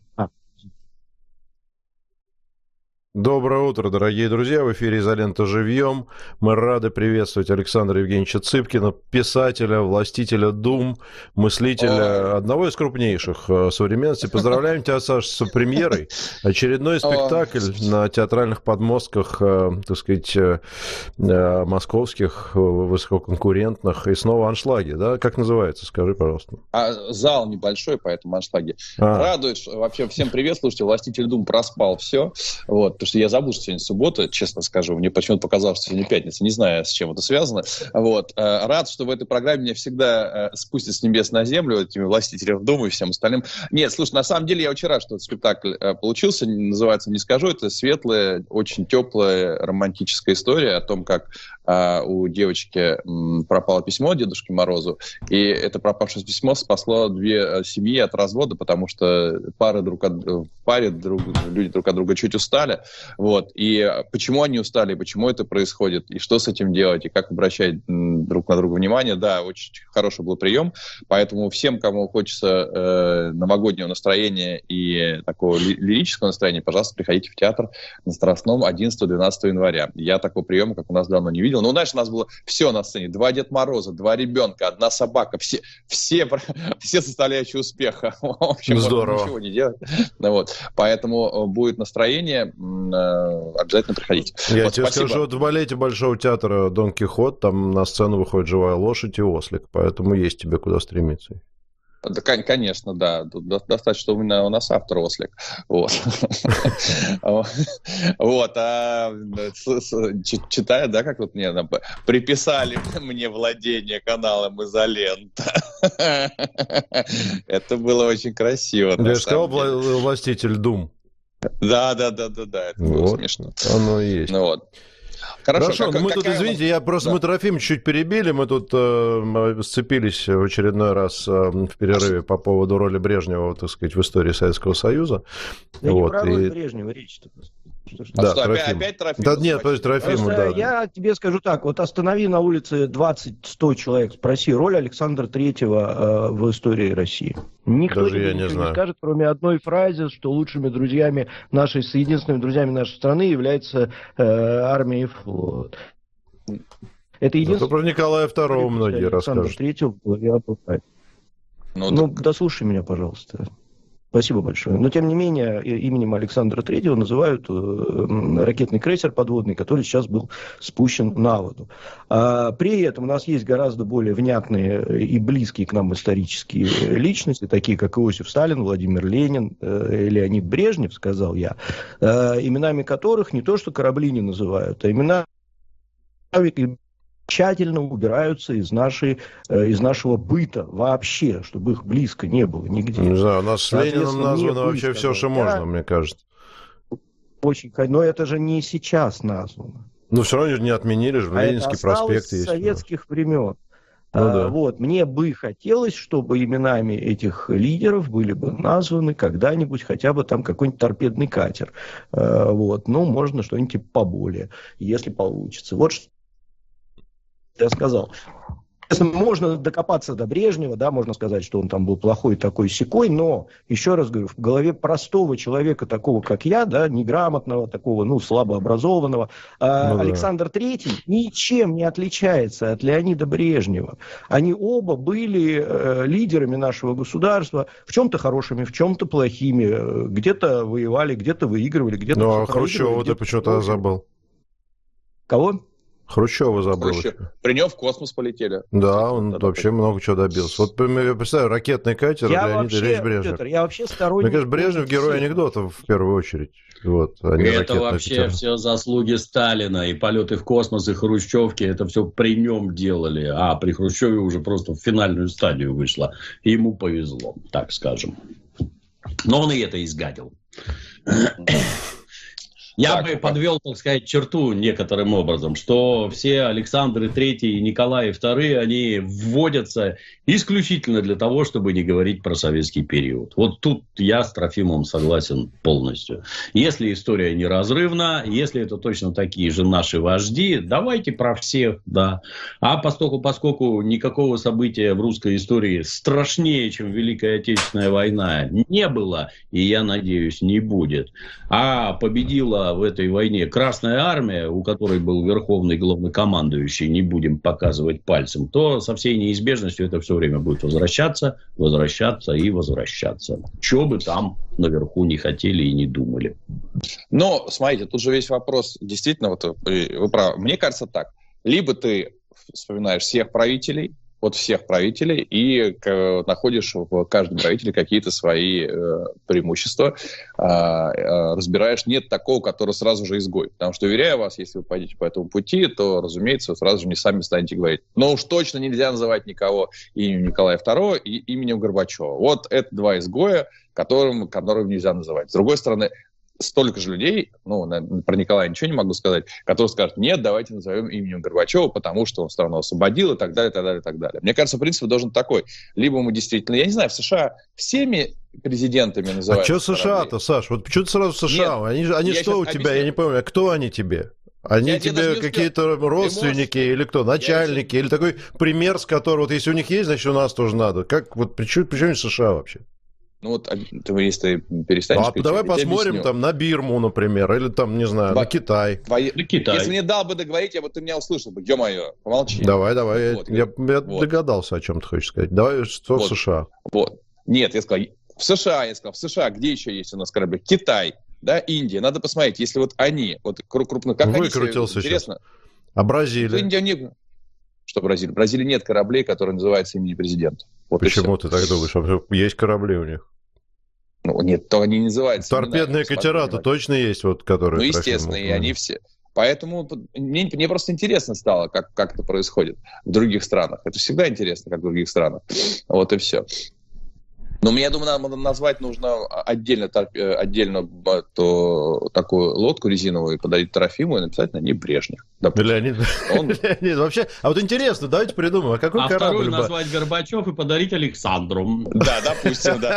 Доброе утро, дорогие друзья. В эфире «Изолента живьем». Мы рады приветствовать Александра Евгеньевича Цыпкина, писателя, властителя дум, мыслителя, одного из крупнейших современности. Поздравляем тебя, Саш, с премьерой. Очередной спектакль на театральных подмостках, так сказать, московских, высококонкурентных. И снова аншлаги, да? Как называется? Скажи, пожалуйста. Зал небольшой, поэтому аншлаги. Радует. Вообще, всем привет. Слушайте, властитель дум проспал все. Вот. Потому что я забыл, что сегодня суббота, честно скажу. Мне почему-то показалось, что сегодня пятница. Не знаю, с чем это связано. Вот. Рад, что в этой программе меня всегда спустят с небес на землю, этими властителями дома и всем остальным. Нет, слушай, на самом деле я очень рад, что этот спектакль получился. Называется «Не скажу». Это светлая, очень теплая, романтическая история о том, как у девочки пропало письмо Дедушке Морозу. И это пропавшее письмо спасло две семьи от развода, потому что люди друг от друга чуть устали. Вот. И почему они устали, почему это происходит, и что с этим делать, и как обращать друг на друга внимание. Да, очень хороший был прием, поэтому всем, кому хочется новогоднего настроения и такого лирического настроения, пожалуйста, приходите в театр на Страстном 11-12 января. Я такого приема, как у нас, давно не видел. Ну, знаешь, у нас было все на сцене. 2 Дед Мороза, 2 ребенка, 1 собака. Все составляющие успеха. В общем, здорово. Ничего не делать. Вот. Поэтому будет настроение. Обязательно приходите. Я тебе скажу, вот в балете Большого театра «Дон Кихот» там на сцену выходит живая лошадь и ослик, поэтому есть тебе куда стремиться. Да, конечно, да. Тут достаточно, что у нас автор ослик. Вот. Читая, да, как вот мне приписали мне владение каналом «Изолента». Это было очень красиво. Я же сказал, властитель дум. Да, это было смешно. Оно и есть. Хорошо, мы тут, извините, мы Трофим чуть перебили, мы тут сцепились в очередной раз в перерыве по поводу роли Брежнева, так сказать, в истории Советского Союза. Да не про роль Брежнева речь-то. Да, опять Трофим? Да нет, то есть Трофиму, да. Я тебе скажу так, вот останови на улице 20-100 человек, спроси, роль Александра Третьего в истории России. Никто не скажет, кроме одной фразы, что лучшими друзьями нашей, с единственными друзьями нашей страны является армия и флот. Это единственное... Про Николая II многие расскажут. Александр Третьего в голове опускает. Дослушай меня, пожалуйста. Спасибо большое. Но, тем не менее, именем Александра Третьего называют ракетный крейсер подводный, который сейчас был спущен на воду. При этом у нас есть гораздо более внятные и близкие к нам исторические личности, такие как Иосиф Сталин, Владимир Ленин, Леонид Брежнев, сказал я, именами которых не то что корабли не называют, а имена тщательно убираются из нашего быта вообще, чтобы их близко не было нигде. Не знаю, у нас с Лениным названо вообще все, что можно, мне кажется. Очень, но это же не сейчас названо. Ну, все равно не отменили же, Ленинский проспект есть. С советских времен. Вот, мне бы хотелось, чтобы именами этих лидеров были бы названы когда-нибудь хотя бы там какой-нибудь торпедный катер. Вот, можно что-нибудь поболее, если получится. Вот что я сказал. Можно докопаться до Брежнева, да, можно сказать, что он там был плохой, такой-сякой, но, еще раз говорю, в голове простого человека, такого, как я, да, неграмотного, такого, слабо образованного, Александр Третий ничем не отличается от Леонида Брежнева. Они оба были лидерами нашего государства, в чем-то хорошими, в чем-то плохими, где-то воевали, где-то выигрывали, где-то... Ну, а Хрущева ты почему-то забыл? Кого? Хрущева забыл. При нем в космос полетели. Да, он вообще много чего добился. Вот я представляю, ракетный катер, Леонид Ильич Брежнев. Петр, я вообще сторонник... Мне кажется, Брежнев герой анекдотов в первую очередь. Вот, это вообще все заслуги Сталина. И полеты в космос, и хрущевки, это все при нем делали. А при Хрущеве уже просто в финальную стадию вышло. И ему повезло, так скажем. Но он и это изгадил. Я бы подвел, так сказать, черту некоторым образом, что все Александры III и Николаи II, они вводятся исключительно для того, чтобы не говорить про советский период. Вот тут я с Трофимовым согласен полностью. Если история неразрывна, если это точно такие же наши вожди, давайте про всех, да. А поскольку никакого события в русской истории страшнее, чем Великая Отечественная война, не было, и я надеюсь, не будет, а победила в этой войне Красная Армия, у которой был верховный главнокомандующий, не будем показывать пальцем, то со всей неизбежностью это все время будет возвращаться и возвращаться. Чего бы там наверху не хотели и не думали. Но, смотрите, тут же весь вопрос, действительно, вот вы правы. Мне кажется так. Либо ты вспоминаешь всех правителей, и находишь в каждом правителе какие-то свои преимущества, разбираешь, нет такого, который сразу же изгой. Потому что, уверяю вас, если вы пойдете по этому пути, то, разумеется, вы сразу же не сами станете говорить. Но уж точно нельзя называть никого именем Николая II и именем Горбачева. Вот это два изгоя, которым нельзя называть. С другой стороны, столько же людей, про Николая ничего не могу сказать, которые скажут, нет, давайте назовем именем Горбачева, потому что он страну освободил и так далее, так далее, так далее. Мне кажется, принцип должен такой. Либо мы действительно, я не знаю, в США всеми президентами называют. А что США-то, Саш? Вот почему ты сразу США? Нет, они что у тебя? Объясню. Я не понимаю, а кто они тебе? Они тебе какие-то родственники или кто? Начальники? Или такой пример, с которого, вот если у них есть, значит, у нас тоже надо. Как, вот, при чем США вообще? Ну вот, если ты перестанешь... давай посмотрим там на Бирму, например, или там, не знаю, на Китай. Если мне дал бы договорить, ты меня услышал бы. Ё-моё, помолчи. Давай, я догадался, о чем ты хочешь сказать. Давай, что в США? Вот. Нет, я сказал, в США, где еще есть у нас корабли? Китай, да, Индия. Надо посмотреть, если вот они, вот крупно, как выкрутился они, интересно. А Бразилия? Индия не... Что Бразилия? В Бразилии нет кораблей, которые называются именем президента. Вот почему ты так думаешь? Есть корабли у них? Ну, нет, то они не называются. Торпедные катера-то точно есть, вот, которые... Ну, естественно, и они все. Поэтому мне просто интересно стало, как это происходит в других странах. Это всегда интересно, как в других странах. Вот и все. Но я думаю, нам назвать нужно отдельно такую лодку резиновую, подарить Трофиму и написать на ней Брежнев. Леонид, вообще, а вот интересно, давайте придумаем, а какой корабль... вторую назвать Горбачев и подарить Александру. Да, допустим, да.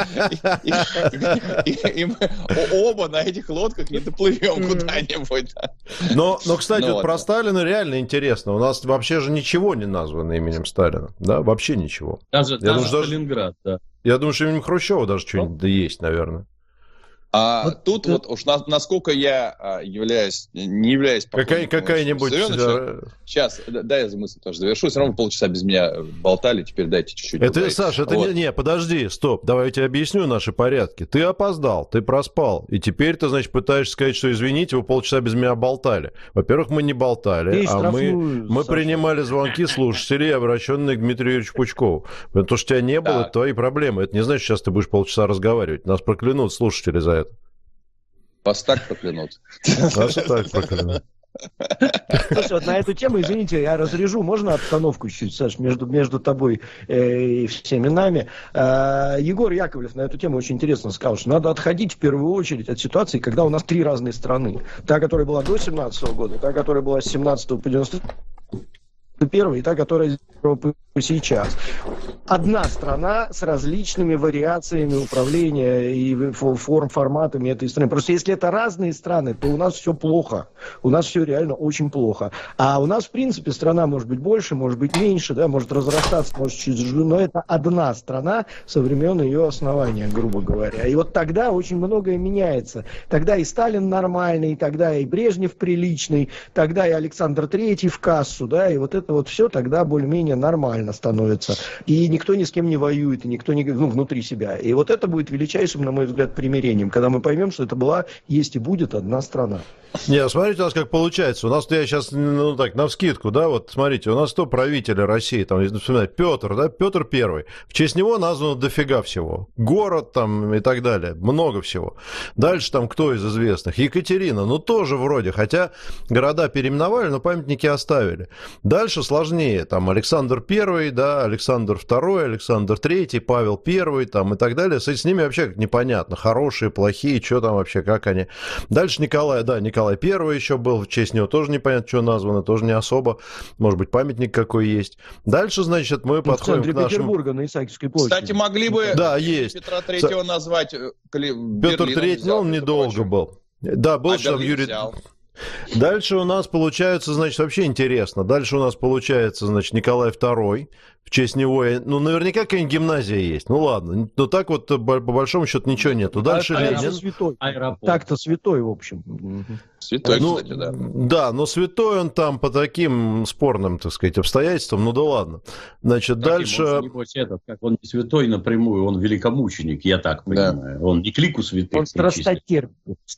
И мы оба на этих лодках не доплывем куда-нибудь. Но, кстати, про Сталина реально интересно. У нас вообще же ничего не названо именем Сталина. Да, вообще ничего. Даже Сталинград, да. Я думаю, что именем Хрущева даже что-нибудь есть, наверное. Тут вот уж насколько я не являюсь... Какая-нибудь... Сейчас, дай я мысль тоже завершу. Все равно полчаса без меня болтали, теперь дайте чуть-чуть. Это, Саша, это вот. Подожди, стоп, давай я тебе объясню наши порядки. Ты опоздал, ты проспал, и теперь ты, значит, пытаешься сказать, что извините, вы полчаса без меня болтали. Во-первых, мы не болтали, мы принимали звонки слушателей, обращенные к Дмитрию Юрьевичу Пучкову. Потому что тебя не было, это твои проблемы. Это не значит, что сейчас ты будешь полчаса разговаривать. Нас проклянут слушатели за это. Вас так проклянут. Вас так проклянут. Слушай, вот на эту тему, извините, я разрежу, можно обстановку чуть-чуть, Саш, между тобой и всеми нами. Егор Яковлев на эту тему очень интересно сказал, что надо отходить в первую очередь от ситуации, когда у нас три разные страны. Та, которая была до 17 года, та, которая была с 17 по 91 и та, которая сейчас. Одна страна с различными вариациями управления и форматами этой страны. Просто если это разные страны, то у нас все плохо. У нас все реально очень плохо. А у нас, в принципе, страна может быть больше, может быть меньше, да, может разрастаться, может чуть-чуть, но это одна страна со времен ее основания, грубо говоря. И вот тогда очень многое меняется. Тогда и Сталин нормальный, тогда и Брежнев приличный, тогда и Александр III в кассу, да, и вот это вот все тогда более-менее нормально становится. И никто ни с кем не воюет, и никто не, внутри себя. И вот это будет величайшим, на мой взгляд, примирением, когда мы поймем, что это была, есть и будет одна страна. Не, смотрите, у нас как получается. У нас, я сейчас, так, навскидку, да, вот, смотрите, у нас 100 правителей России, там, вспоминать, Петр, да, Петр Первый. В честь него названо дофига всего. Город там и так далее, много всего. Дальше там кто из известных? Екатерина, тоже вроде, хотя города переименовали, но памятники оставили. Дальше сложнее, там, Александр Первый, да, Александр Второй, Александр Третий, Павел Первый, там, и так далее. С ними вообще непонятно, хорошие, плохие, что там вообще, как они. Дальше Николай, да, Николай Первый еще был, в честь него тоже непонятно, что названо, тоже не особо. Может быть, памятник какой есть. Дальше, значит, мы подходим к нашему... Петербурга на Исаакиевской площади. Кстати, могли бы Петра Третьего назвать... Петр Третий, он недолго был. Да, был там Юрий... Взял. Дальше у нас получается, значит, вообще интересно. Дальше у нас получается, значит, Николай II. В честь него, наверняка какая-нибудь гимназия есть. Ну ладно, но так вот по большому счету ничего нету. Дальше Ленин. Святой. Так-то святой, в общем. Святой, кстати, да. Да, но святой он там по таким спорным, так сказать, обстоятельствам. Ну да ладно. Значит, так дальше... Как он не святой напрямую, он великомученик, я так понимаю. Да. Он не к лику святых. Он страстотерпец.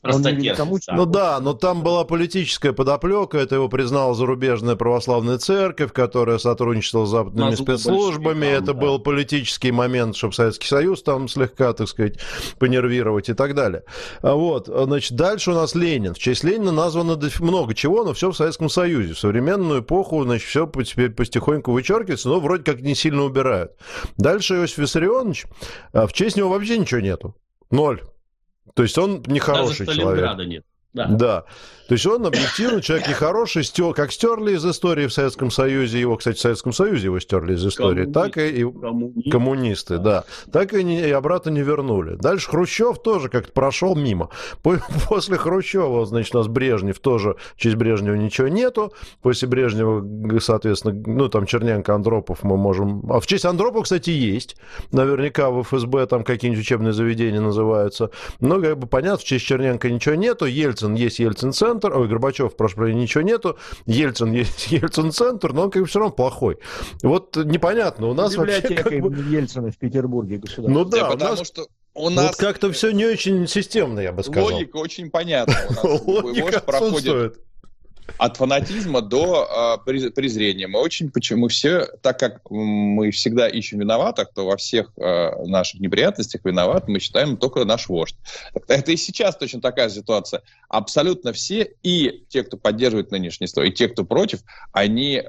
Ну да, но там была политическая подоплека. Это его признала зарубежная православная церковь, которая сотрудничала с западными спецслужбами. Это был политический момент, чтобы Советский Союз там слегка, так сказать, понервировать и так далее. Вот, значит, дальше у нас Ленин. В честь Ленина названо много чего, но все в Советском Союзе. В современную эпоху, значит, все теперь потихоньку вычеркивается, но вроде как не сильно убирают. Дальше Иосиф Виссарионович, в честь него вообще ничего нету. 0. То есть он нехороший человек. Нет. Да. То есть он объективно человек нехороший, как стерли из истории в Советском Союзе, его, кстати, в Советском Союзе его стерли из истории, так и коммунисты, да, так и обратно не вернули. Дальше Хрущев тоже как-то прошел мимо. После Хрущева, значит, у нас Брежнев тоже, в честь Брежнева ничего нету, после Брежнева, соответственно, там Черненко, Андропов мы можем... А в честь Андропова, кстати, есть. Наверняка в ФСБ там какие-нибудь учебные заведения называются. Но, как бы, понятно, в честь Черненко ничего нету, Ельцин есть Ельцин-центр, Горбачев, прошу прощения, ничего нету, Ельцин есть Ельцин-центр, но он как бы все равно плохой. Вот непонятно, у нас вообще как бы... Ельцина в Петербурге государство. Ну да, потому что у нас... Вот как-то все не очень системно, я бы сказал. Логика очень понятна. Логика отсутствует. От фанатизма до презрения. Мы все, так как мы всегда ищем виноватых, то во всех наших неприятностях виноват, мы считаем только наш вождь. Это и сейчас точно такая ситуация. Абсолютно все, и те, кто поддерживает нынешний строй, и те, кто против, они,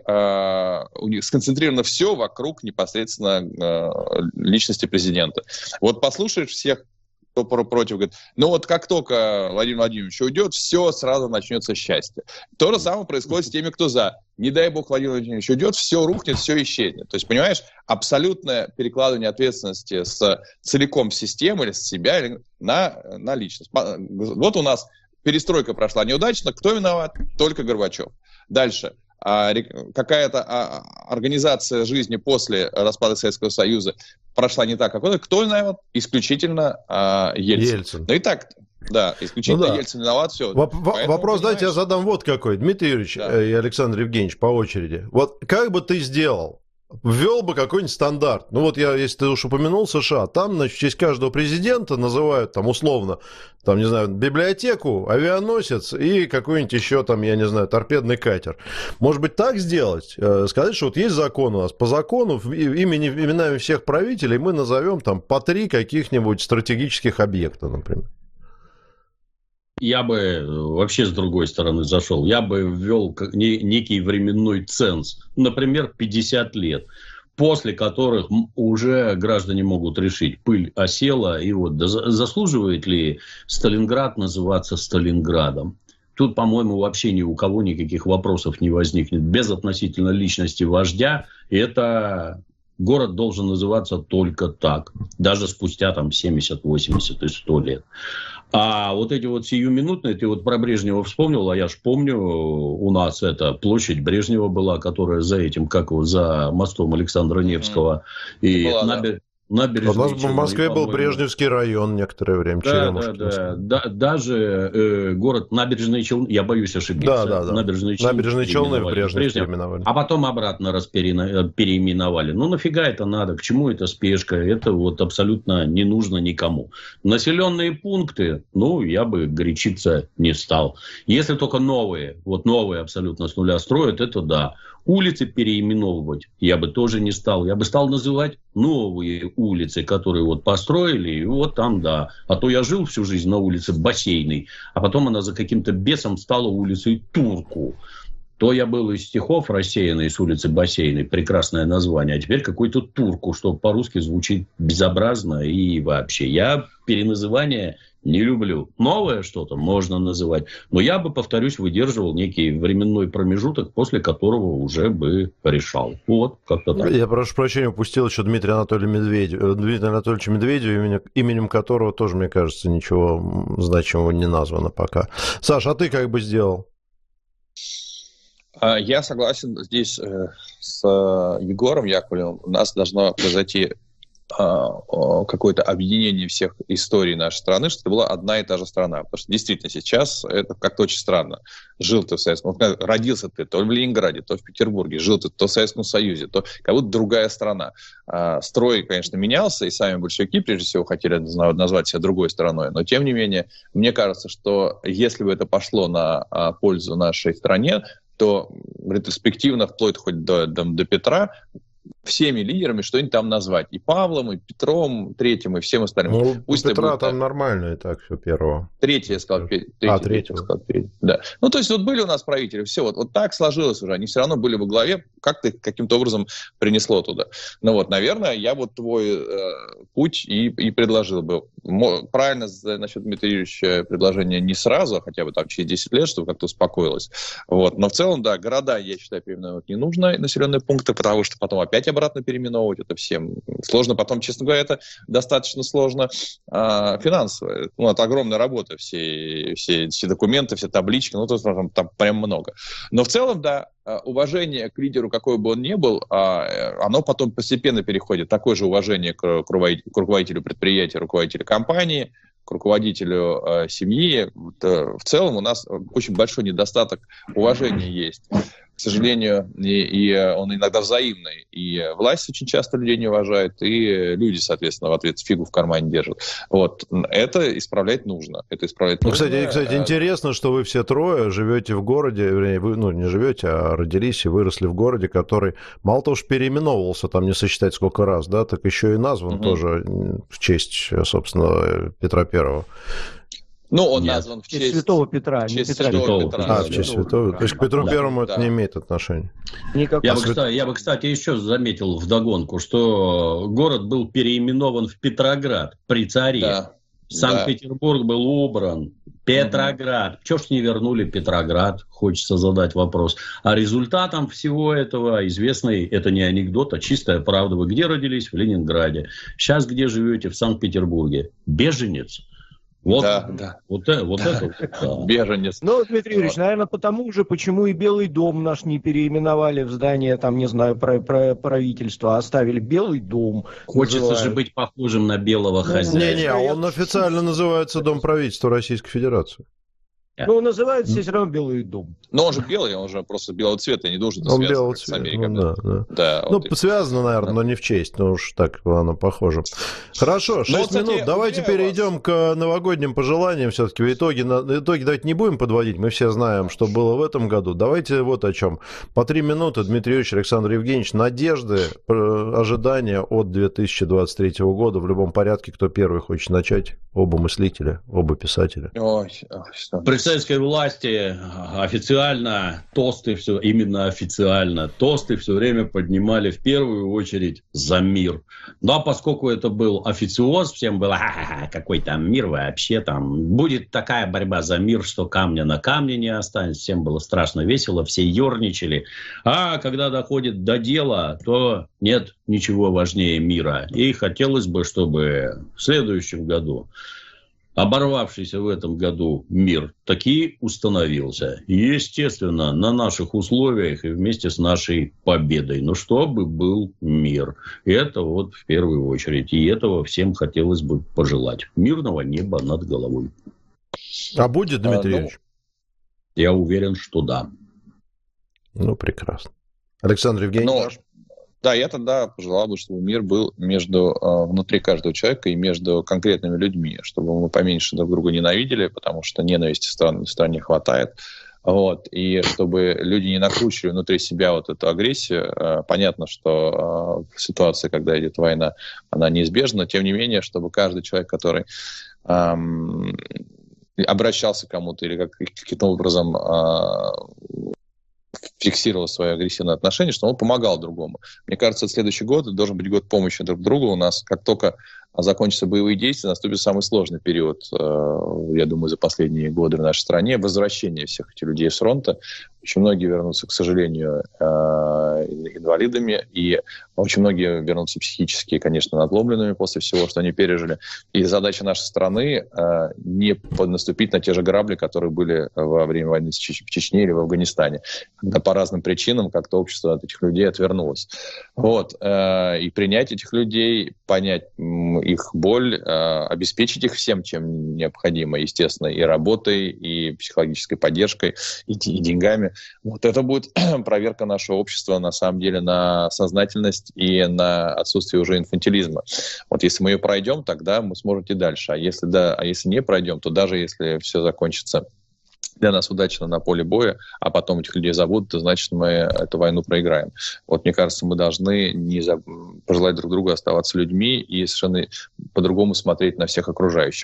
у них сконцентрировано все вокруг непосредственно личности президента. Вот послушаешь всех, кто против, говорит, вот как только Владимир Владимирович уйдет, все, сразу начнется счастье. То же самое происходит с теми, кто за. Не дай бог Владимир Владимирович уйдет, все рухнет, все исчезнет. То есть, понимаешь, абсолютное перекладывание ответственности целиком с системы или с себя на личность. Вот у нас перестройка прошла неудачно. Кто виноват? Только Горбачев. Дальше. Какая-то организация жизни после распада Советского Союза прошла не так, как он. Кто виноват? Исключительно Ельцин. Ну и так, да, исключительно Ельцин виноват, все. Вопрос, дайте я задам вот какой. Дмитрий Юрьевич и Александр Евгеньевич по очереди. Вот как бы ты сделал? Ввел бы какой-нибудь стандарт. Ну вот я, если ты уж упомянул США, там, значит, в честь каждого президента называют, там, условно, там, не знаю, библиотеку, авианосец и какой-нибудь еще, там, я не знаю, торпедный катер. Может быть, так сделать? Сказать, что вот есть закон у нас. По закону именами всех правителей мы назовем там по 3 каких-нибудь стратегических объекта, например. Я бы вообще с другой стороны зашел. Я бы ввел некий временной ценз. Например, 50 лет. После которых уже граждане могут решить, пыль осела. И вот заслуживает ли Сталинград называться Сталинградом? Тут, по-моему, вообще ни у кого никаких вопросов не возникнет. Без относительно личности вождя это... Город должен называться только так. Даже спустя там 70, 80 и 100 лет. А вот эти вот сиюминутные, ты вот про Брежнева вспомнил, а я ж помню, у нас это площадь Брежнева была, которая за этим, как его, за мостом Александра Невского. И Набережные У нас Челны, в Москве был по-моему. Брежневский район некоторое время. Даже город Набережные Челны, я боюсь ошибиться. Да. Набережные Челны в Брежнев переименовали. А потом обратно переименовали. Ну, нафига это надо? К чему эта спешка? Это вот абсолютно не нужно никому. Населенные пункты, я бы горячиться не стал. Если только новые абсолютно с нуля строят, это да. Улицы переименовывать я бы тоже не стал. Я бы стал называть новые улицы, которые вот построили, и вот там, да. А то я жил всю жизнь на улице Бассейной, а потом она за каким-то бесом стала улицей Турку. То я был из стихов рассеянный с улицы Бассейной, прекрасное название, а теперь какой-то Турку, что по-русски звучит безобразно и вообще. Я переназывание не люблю. Новое что-то можно называть, но я бы, повторюсь, выдерживал некий временной промежуток, после которого уже бы решал. Вот, как-то так. Я прошу прощения, упустил еще Дмитрия Анатольевича Медведева, именем которого тоже, мне кажется, ничего значимого не названо пока. Саш, а ты как бы сделал? Я согласен здесь с Егором Яковлевым. У нас должно произойти какое-то объединение всех историй нашей страны, чтобы это была одна и та же страна. Потому что действительно сейчас это как-то очень странно. Жил ты в Советском Союзе, родился ты то в Ленинграде, то в Петербурге, жил ты то в Советском Союзе, то как будто другая страна. Строй, конечно, менялся, и сами большевики, прежде всего, хотели назвать себя другой страной, но тем не менее, мне кажется, что если бы это пошло на пользу нашей стране, то ретроспективно, вплоть хоть до Петра, всеми лидерами что-нибудь там назвать. И Павлом, и Петром, Третьим, и всем остальным. Ну, пусть Петра там нормально и так все первого. Третий, я сказал. Третьего. Да. Ну, то есть, вот были у нас правители, все, вот так сложилось уже. Они все равно были во главе, как-то их каким-то образом принесло туда. Ну, вот, наверное, я вот твой путь и предложил бы. Правильно насчет Дмитрия Юрьевича предложение не сразу, а хотя бы там через 10 лет, чтобы как-то успокоилось. Вот. Но в целом, да, города, я считаю, переименовывать не нужно, населенные пункты, потому что потом опять обратно переименовывать это всем сложно. Потом, честно говоря, это достаточно сложно финансово. Ну, это огромная работа, все документы, все таблички, ну, то есть там прям много. Но в целом, да, уважение к лидеру, какой бы он ни был, оно потом постепенно переходит. Такое же уважение к руководителю предприятия, руководителю компании, к руководителю семьи. В целом у нас очень большой недостаток уважения есть. К сожалению, и он иногда взаимный. И власть очень часто людей не уважает, и люди, соответственно, в ответ фигу в кармане держат. Вот. Это исправлять нужно. Кстати, интересно, что вы все трое живете в городе, вернее, вы не живете, а родились и выросли в городе, который мало того, что переименовывался, там не сосчитать сколько раз, да, так еще и назван тоже в честь, собственно, Петра Первого. Ну, он назван в честь Святого Петра. В честь Святого Петра. В честь Святого. То есть к Петру Первому это не имеет отношения. Я бы, кстати, еще заметил вдогонку, что город был переименован в Петроград при царе. Да. Санкт-Петербург был убран. Петроград. Чего ж не вернули Петроград? Хочется задать вопрос. А результатом всего этого известный, это не анекдот, а чистая правда. Вы где родились? В Ленинграде. Сейчас где живете? В Санкт-Петербурге. Беженец. Вот, да. Вот это. Беженец. Ну, Дмитрий Юрьевич, наверное, потому же, почему и Белый дом наш не переименовали в здание, там, не знаю, правительства, а оставили Белый дом. Хочется же быть похожим на белого хозяина. Не-не, он официально называется Дом правительства Российской Федерации. Ну, называется все равно Белый дом. Но он же белый, он же просто белого цвета, не должен он белого цвета, с Америкой. Да. Ну, связано, наверное, но не в честь, но уж так оно похоже. Хорошо, 6 минут, давайте перейдем к новогодним пожеланиям все-таки. Итоги давайте не будем подводить, мы все знаем, что было в этом году. Давайте вот о чем. По 3 минуты, Дмитрий Юрьевич, Александр Евгеньевич, надежды, ожидания от 2023 года в любом порядке. Кто первый хочет начать? Оба мыслителя, оба писателя. При советской власти официально тосты все время поднимали в первую очередь за мир. Но поскольку это был официоз, всем было, какой там мир вообще, там будет такая борьба за мир, что камня на камне не останется. Всем было страшно весело, все ерничали. А когда доходит до дела, то нет ничего важнее мира. И хотелось бы, чтобы в следующем году оборвавшийся в этом году мир таки установился. Естественно, на наших условиях и вместе с нашей победой. Но чтобы был мир. Это вот в первую очередь. И этого всем хотелось бы пожелать. Мирного неба над головой. А будет, Дмитрий Юрьевич? Я уверен, что да. Ну, прекрасно. Александр Евгеньевич? Да, я тогда пожелал бы, чтобы мир был внутри каждого человека и между конкретными людьми, чтобы мы поменьше друг друга ненавидели, потому что ненависти в стране хватает. Вот, и чтобы люди не накручивали внутри себя вот эту агрессию. Понятно, что в ситуации, когда идет война, она неизбежна, но тем не менее, чтобы каждый человек, который обращался к кому-то или каким-то образом фиксировал свое агрессивное отношение, что он помогал другому. Мне кажется, следующий год должен быть год помощи друг другу. У нас, как только закончатся боевые действия, наступит самый сложный период, я думаю, за последние годы в нашей стране, возвращение всех этих людей с фронта. Очень многие вернутся, к сожалению, инвалидами, и очень многие вернутся психически, конечно, надломленными после всего, что они пережили. И задача нашей страны не наступить на те же грабли, которые были во время войны в Чечне или в Афганистане, когда по разным причинам как-то общество от этих людей отвернулось. Вот. И принять этих людей, понять их боль, обеспечить их всем, чем необходимо, естественно, и работой, и психологической поддержкой, и деньгами. Вот это будет проверка нашего общества, на самом деле, на сознательность и на отсутствие уже инфантилизма. Вот если мы ее пройдем, тогда мы сможем идти дальше. А если не пройдем, то даже если все закончится для нас удачно на поле боя, а потом этих людей забудут, то значит мы эту войну проиграем. Вот мне кажется, мы должны пожелать друг другу оставаться людьми и совершенно по-другому смотреть на всех окружающих.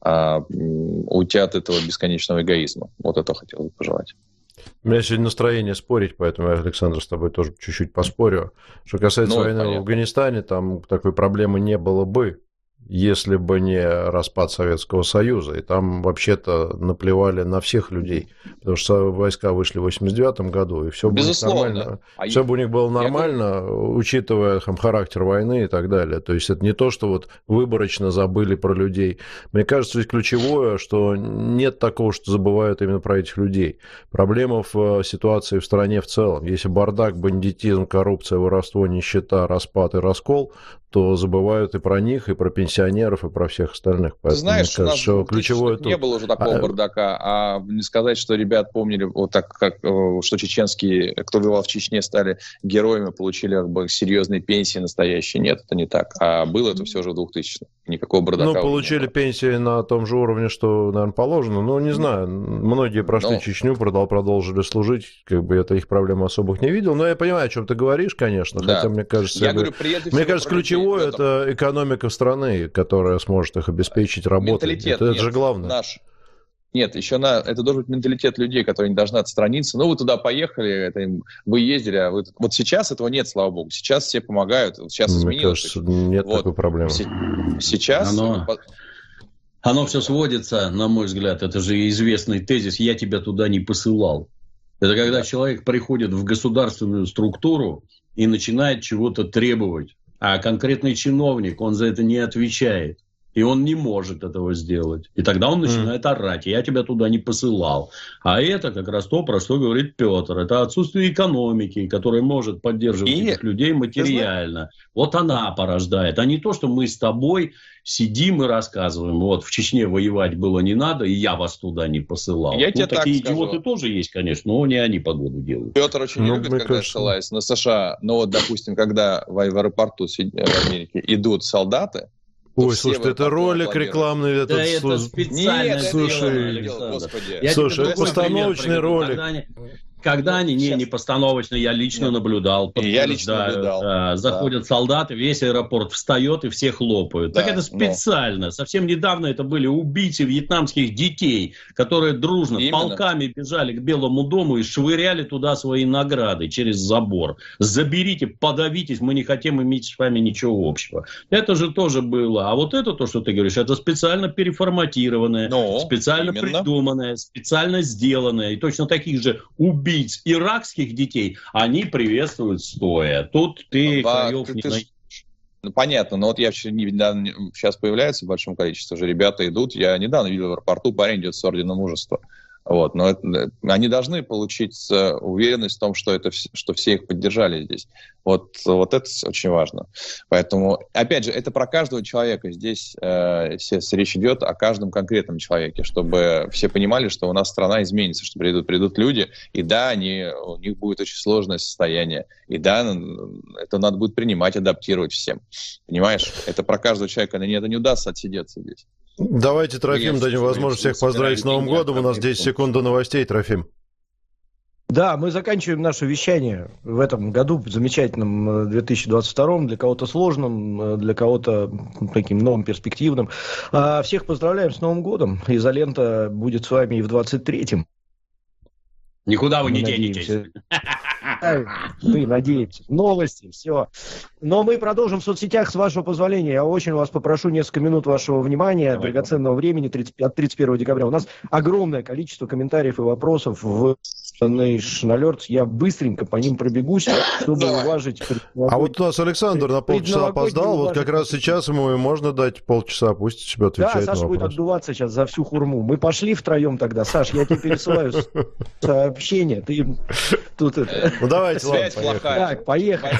Уйти от этого бесконечного эгоизма. Вот это хотел бы пожелать. У меня сегодня настроение спорить, поэтому я, Александр, с тобой тоже чуть-чуть поспорю. Что касается войны в Афганистане, там такой проблемы не было бы, если бы не распад Советского Союза. И там вообще-то наплевали на всех людей, потому что войска вышли в 1989 году, и все бы у них нормально. Все бы у них было нормально, учитывая характер войны и так далее. То есть это не то, что вот выборочно забыли про людей. Мне кажется, здесь ключевое, что нет такого, что забывают именно про этих людей. Проблема в ситуации в стране в целом. Если бардак, бандитизм, коррупция, воровство, нищета, распад и раскол, то забывают и про них, и про пенсионеров, и про всех остальных. Поэтому, ты знаешь, кажется, что ключевое не было уже такого бардака, а не сказать, что ребят помнили, вот так, как, что чеченские, кто воевал в Чечне, стали героями, получили серьезные пенсии настоящие. Нет, это не так. А было это все же в 2000-х. Никакого бардака. Ну, получили пенсии на том же уровне, что, наверное, положено. Ну, не знаю, многие прошли Чечню, продолжили служить, как бы это их проблем особых не видел. Но я понимаю, о чем ты говоришь, конечно, да. Хотя, мне кажется, ключевое это экономика страны, которая сможет их обеспечить работой. Это же главное. Нет, это должен быть менталитет людей, которые не должны отстраниться. Ну, вы туда поехали, вы ездили, а вот сейчас этого нет, слава богу. Сейчас все помогают, сейчас изменилось. Мне кажется, нет такой проблемы. Сейчас... Оно все сводится, на мой взгляд, это же известный тезис «я тебя туда не посылал». Это когда человек приходит в государственную структуру и начинает чего-то требовать. А конкретный чиновник, он за это не отвечает. И он не может этого сделать. И тогда он начинает орать. Я тебя туда не посылал. А это как раз то, про что говорит Петр. Это отсутствие экономики, которая может поддерживать этих людей материально. Вот она порождает. А не то, что мы с тобой сидим и рассказываем. Вот в Чечне воевать было не надо, и я вас туда не посылал. Такие идиоты тоже есть, конечно, но не они погоду делают. Петр очень любит, когда я ссылаюсь на США. Но вот, допустим, когда в аэропорту в Америке идут солдаты, ой, слушай, это ролик рекламный. Да, это специально. Слушай, постановочный ролик. Когда они, не постановочно, я лично наблюдал. Я лично наблюдал. Заходят солдаты, весь аэропорт встает и все хлопают. Так это специально. Совсем недавно это были убийцы вьетнамских детей, которые дружно полками бежали к Белому дому и швыряли туда свои награды через забор. Заберите, подавитесь, мы не хотим иметь с вами ничего общего. Это же тоже было. А вот это то, что ты говоришь, это специально переформатированное, специально придуманное, специально сделанное. И точно таких же убийц иракских детей они приветствуют стоя. Тут ты краев не найдешь. Ну, понятно, но вот я сейчас появляется в большом количестве, уже ребята идут. Я недавно видел в аэропорту, парень идет с орденом мужества. Вот, но они должны получить уверенность в том, что все их поддержали здесь. Вот это очень важно. Поэтому, опять же, это про каждого человека. Здесь речь идет о каждом конкретном человеке, чтобы все понимали, что у нас страна изменится, что придут люди, и да, у них будет очень сложное состояние, и да, это надо будет принимать, адаптировать всем. Понимаешь? Это про каждого человека, это не удастся отсидеться здесь. Давайте, Трофим, дадим возможность всех поздравить с Новым годом. У нас 10 секунд до новостей, Трофим. Да, мы заканчиваем наше вещание в этом году, замечательном 2022, для кого-то сложным, для кого-то таким новым, перспективным. Всех поздравляем с Новым годом. Изолента будет с вами и в 23-м. Никуда вы не денетесь. Мы надеемся. Новости, все. Но мы продолжим в соцсетях, с вашего позволения. Я очень вас попрошу несколько минут вашего внимания, драгоценного времени от 31 декабря. У нас огромное количество комментариев и вопросов в Nation Alerts. Я быстренько по ним пробегусь, чтобы уважить... А вот у нас Александр на полчаса опоздал. Вот как раз сейчас ему можно дать полчаса, пусть себе отвечает на вопрос. Да, Саша будет отдуваться сейчас за всю хурму. Мы пошли втроем тогда. Саш, я тебе пересылаю сообщение. Ты тут это... Ну давайте, связь ладно, плохая. Так, поехали.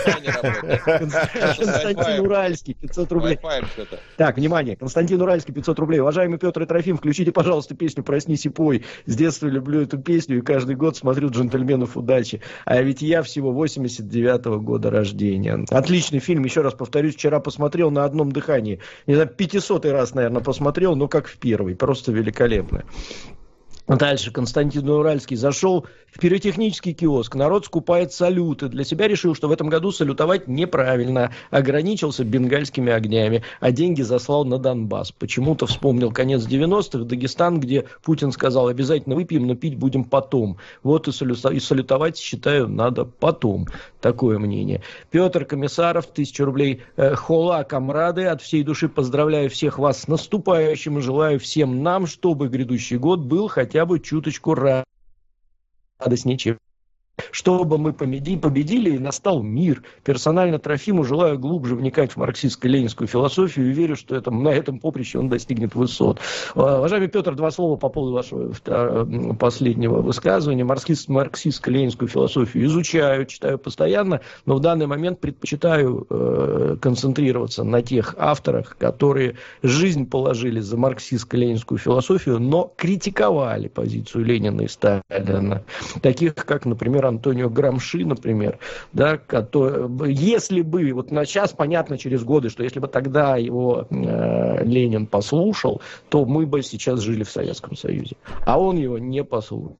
Константин Уральский, 500 рублей. Так, внимание, Константин Уральский, 500 рублей. Уважаемый Петр и Трофим, включите, пожалуйста, песню «Проснись и пой». С детства люблю эту песню и каждый год смотрю «Джентльменов удачи». А ведь я всего 89-го года рождения. Отличный фильм, еще раз повторюсь, вчера посмотрел на одном дыхании. Не знаю, 500-й раз, наверное, посмотрел, но как в первый. Просто великолепно. Дальше Константин Уральский зашел в пиротехнический киоск. Народ скупает салюты. Для себя решил, что в этом году салютовать неправильно. Ограничился бенгальскими огнями, а деньги заслал на Донбасс. Почему-то вспомнил конец 90-х, Дагестан, где Путин сказал: обязательно выпьем, но пить будем потом. Вот и салютовать, считаю, надо потом. Такое мнение. Петр Комиссаров, 1000 рублей. Хола, комрады, от всей души поздравляю всех вас с наступающим и желаю всем нам, чтобы грядущий год был хотя бы чуточку радостнее, чем чтобы мы победили и настал мир. Персонально Трофиму желаю глубже вникать в марксистско-ленинскую философию и верю, что на этом поприще он достигнет высот. Уважаемый Петр, два слова по поводу вашего последнего высказывания. Марксистско-ленинскую философию изучаю, читаю постоянно, но в данный момент предпочитаю концентрироваться на тех авторах, которые жизнь положили за марксистско-ленинскую философию, но критиковали позицию Ленина и Сталина. Таких, как, например, Антонио Грамши, например, да, если бы, вот сейчас понятно через годы, что если бы тогда его Ленин послушал, то мы бы сейчас жили в Советском Союзе. А он его не послушал.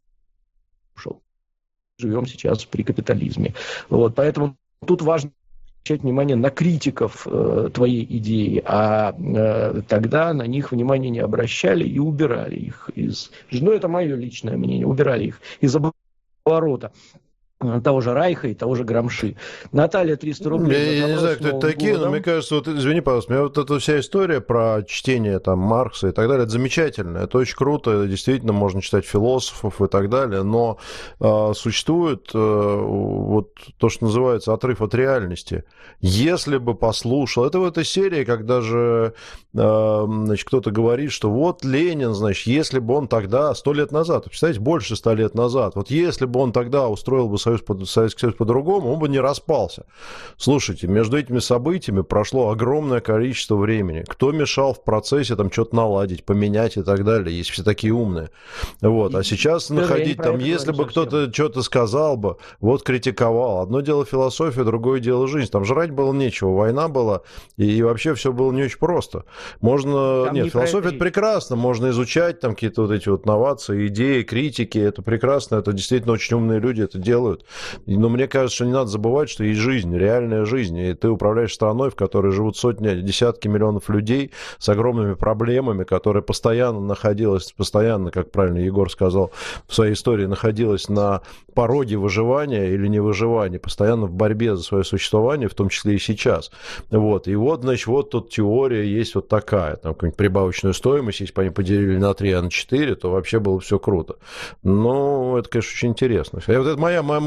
Живем сейчас при капитализме. Вот, поэтому тут важно обращать внимание на критиков твоей идеи, а тогда на них внимания не обращали и убирали их из... Ну, это мое личное мнение, убирали их из оборота того же Райха и того же Грамши. Наталья, 300 рублей. Я не знаю, кто это такие, но мне кажется, вот, извини, пожалуйста, мне вот эта вся история про чтение там Маркса и так далее, это замечательно, это очень круто, действительно можно читать философов и так далее, но существует вот то, что называется отрыв от реальности. Если бы послушал, это в этой серии, когда же значит, кто-то говорит, что вот Ленин, значит, если бы он тогда, 100 лет назад, представляете, больше 100 лет назад, вот если бы он тогда устроил бы Советский Союз по-другому, он бы не распался. Слушайте, между этими событиями прошло огромное количество времени. Кто мешал в процессе там что-то наладить, поменять и так далее, есть все такие умные. Вот. А сейчас находить там, если бы кто-то что-то сказал бы, вот критиковал. Одно дело философия, другое дело жизнь. Там жрать было нечего, война была, и вообще все было не очень просто. Можно... Там нет, философия это прекрасно, можно изучать там какие-то вот эти вот новации, идеи, критики, это прекрасно, это действительно очень умные люди это делают. Но мне кажется, что не надо забывать, что есть жизнь, реальная жизнь, и ты управляешь страной, в которой живут сотни, десятки миллионов людей с огромными проблемами, которая постоянно, как правильно Егор сказал в своей истории, находилась на пороге выживания или невыживания, постоянно в борьбе за свое существование, в том числе и сейчас. Вот. И вот, значит, вот тут теория есть вот такая, там какую-нибудь прибавочную стоимость, если бы они поделили на 3, а на 4, то вообще было все круто. Ну, это, конечно, очень интересно. И вот это моя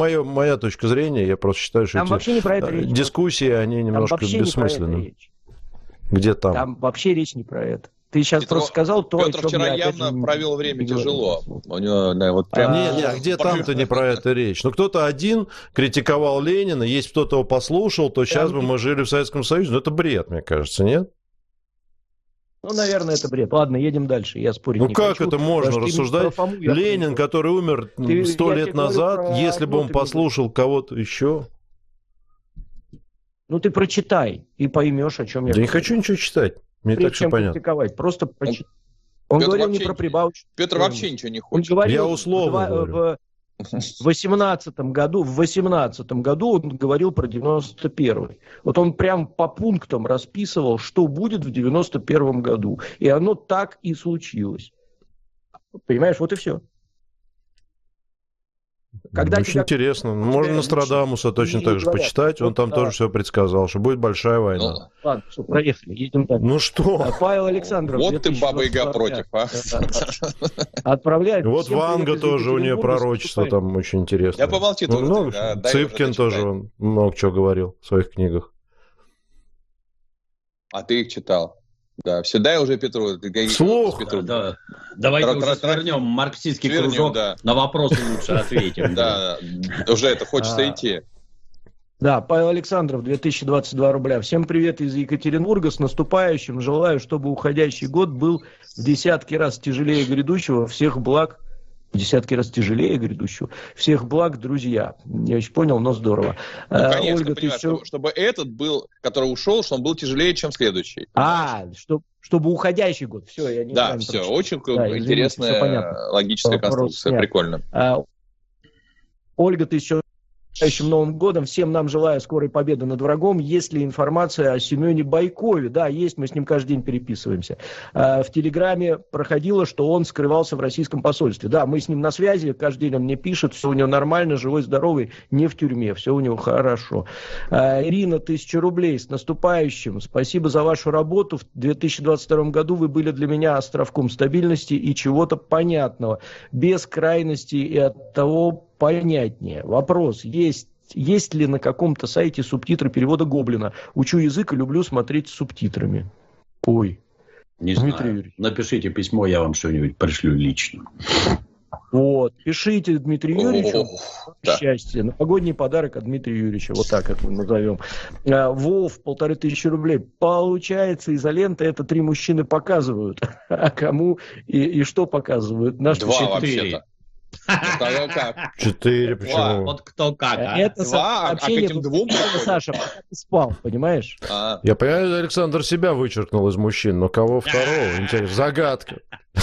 моя точка зрения, я просто считаю, что эти дискуссии, они немножко бессмысленны. Где там? Там вообще речь не про это. Ты сейчас просто сказал то, Петр вчера явно провел время тяжело. У него, да, вот прям... где там-то не про это речь? Ну, кто-то один критиковал Ленина, если кто-то его послушал, то сейчас бы мы жили в Советском Союзе. Ну, это бред, мне кажется, нет? Ну, наверное, это бред. Ладно, едем дальше, я спорить не хочу. Ну, как это можно рассуждать? Ленин, который умер 100 лет назад, если бы он послушал кого-то еще... Ну, ты прочитай и поймешь, о чем я говорю. Да не хочу ничего читать. Мне так все понятно. Просто прочитай. Он говорил не про прибавочную. Петр вообще ничего не хочет. Он говорил, я условно говорю. В 18 году он говорил про 91-й. Вот он прям по пунктам расписывал, что будет в 91-м году. И оно так и случилось. Понимаешь, вот и все. Когда очень интересно. Можно Нострадамуса точно так же почитать. Он там тоже все предсказал, что будет большая война. Ладно, все, проехали, едем дальше. Ну что? Павел Александров. Вот ты, Баба-Яга, против, а? Отправляет. Вот Ванга тоже, у нее пророчество там очень интересно. Я помолчи тоже. Цыпкин тоже много чего говорил в своих книгах. А ты их читал? Да, все, дай уже Петру. Слух! Да. Давайте уже свернем марксистский кружок, на вопросы лучше ответим. Да, уже это хочется идти. Да, Павел Александров, 2022 рубля. Всем привет из Екатеринбурга, с наступающим. Желаю, чтобы уходящий год был в десятки раз тяжелее грядущего. Всех благ. В десятки раз тяжелее грядущего. Всех благ, друзья. Не очень понял, но здорово. Ну, конечно, Ольга, чтобы этот был, который ушел, чтобы он был тяжелее, чем следующий. Чтобы уходящий год. Все, я не Да, все, очень интересная логическая конструкция. Прикольно. Ольга, ты еще... Следующим Новым годом. Всем нам желаю скорой победы над врагом. Есть ли информация о Семене Байкове? Да, есть, мы с ним каждый день переписываемся. В Телеграме проходило, что он скрывался в российском посольстве. Да, мы с ним на связи, каждый день он мне пишет, все у него нормально, живой, здоровый, не в тюрьме, все у него хорошо. Ирина, 1000 рублей, с наступающим. Спасибо за вашу работу. В 2022 году вы были для меня островком стабильности и чего-то понятного, без крайностей и от того понятнее. Вопрос, есть ли на каком-то сайте субтитры перевода Гоблина? Учу язык и люблю смотреть с субтитрами. Ой. Не знаю. Юрьевич. Напишите письмо, я вам что-нибудь пришлю лично. Вот. Пишите Дмитрию Юрьевичу. Счастье. Новогодний подарок от Дмитрия Юрьевича. Вот так это назовем. Вов, 1500 рублей. Получается, изолента это 3 мужчины показывают. А кому и что показывают? 2 вообще-то. 4, почему? Вот кто как. Это сообщение, к этим 2 Саша, пока ты спал, понимаешь? Я понимаю, Александр себя вычеркнул из мужчин, но кого второго? Интересно, загадка.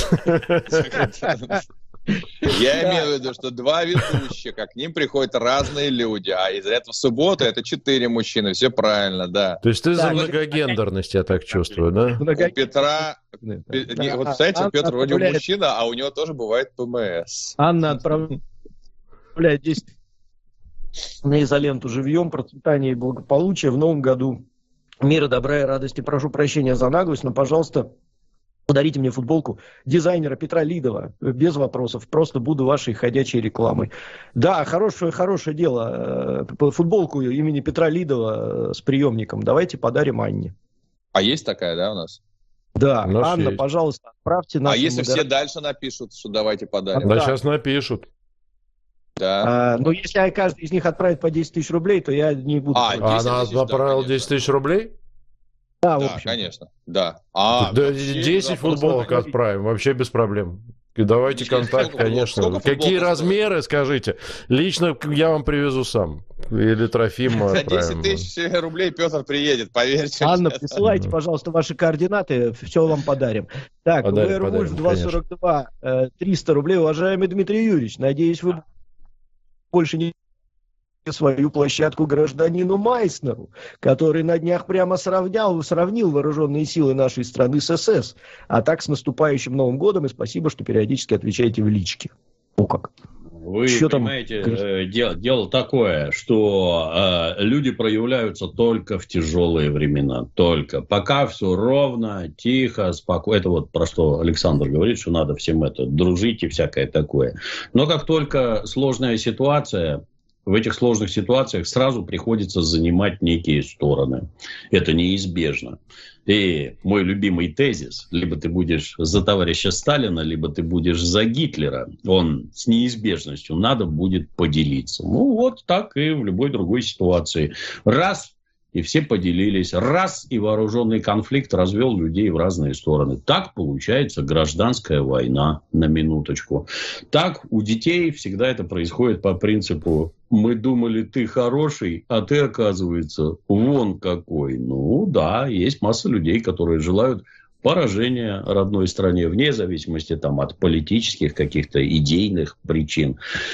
Я имею в виду, что 2 ведущих, а к ним приходят разные люди, а из этого в субботу это 4 мужчины, все правильно, да. То есть ты за многогендерность, я так чувствую, да? У Петра, вот представляете, Петр вроде мужчина, а у него тоже бывает ПМС. Анна отправляет 10 на изоленту живьем, процветания и благополучия в новом году. Мира, добра и радости. Прошу прощения за наглость, но, пожалуйста, подарите мне футболку дизайнера Петра Лидова, без вопросов, просто буду вашей ходячей рекламой. Да, хорошее дело, футболку имени Петра Лидова с приемником давайте подарим Анне. А есть такая, да, у нас? Да, Анна, пожалуйста, отправьте нам. А если все дальше напишут, что давайте подарим? Да, сейчас напишут. Да. Но если каждый из них отправит по 10 000 рублей, то я не буду. Она отправила 10 000 рублей? Да, конечно, да. 10 футболок отправим, вообще без проблем. И давайте контакт, конечно. Какие размеры, скажите? Лично я вам привезу сам. Или Трофим отправим. За 10 000 рублей Петр приедет, поверьте. Анна, присылайте, пожалуйста, ваши координаты, все вам подарим. Так, Вольф 242, 300 рублей. Уважаемый Дмитрий Юрьевич, надеюсь, вы больше не свою площадку гражданину Майснеру, который на днях прямо сравнил вооруженные силы нашей страны с СС. А так, с наступающим Новым годом, и спасибо, что периодически отвечаете в личке. О как. Вы понимаете, дело такое, что люди проявляются только в тяжелые времена. Только. Пока все ровно, тихо, спокойно. Это вот про что Александр говорит, что надо всем это дружить и всякое такое. Но как только сложная ситуация в этих сложных ситуациях сразу приходится занимать некие стороны. Это неизбежно. И мой любимый тезис: либо ты будешь за товарища Сталина, либо ты будешь за Гитлера. Он с неизбежностью надо будет поделиться. Ну, вот так и в любой другой ситуации. Раз — и все поделились. Раз — и вооруженный конфликт развел людей в разные стороны. Так получается гражданская война, на минуточку. Так у детей всегда это происходит по принципу: мы думали, ты хороший, а ты, оказывается, вон какой. Ну да, есть масса людей, которые желают поражения родной стране, вне зависимости там, от политических каких-то идейных причин.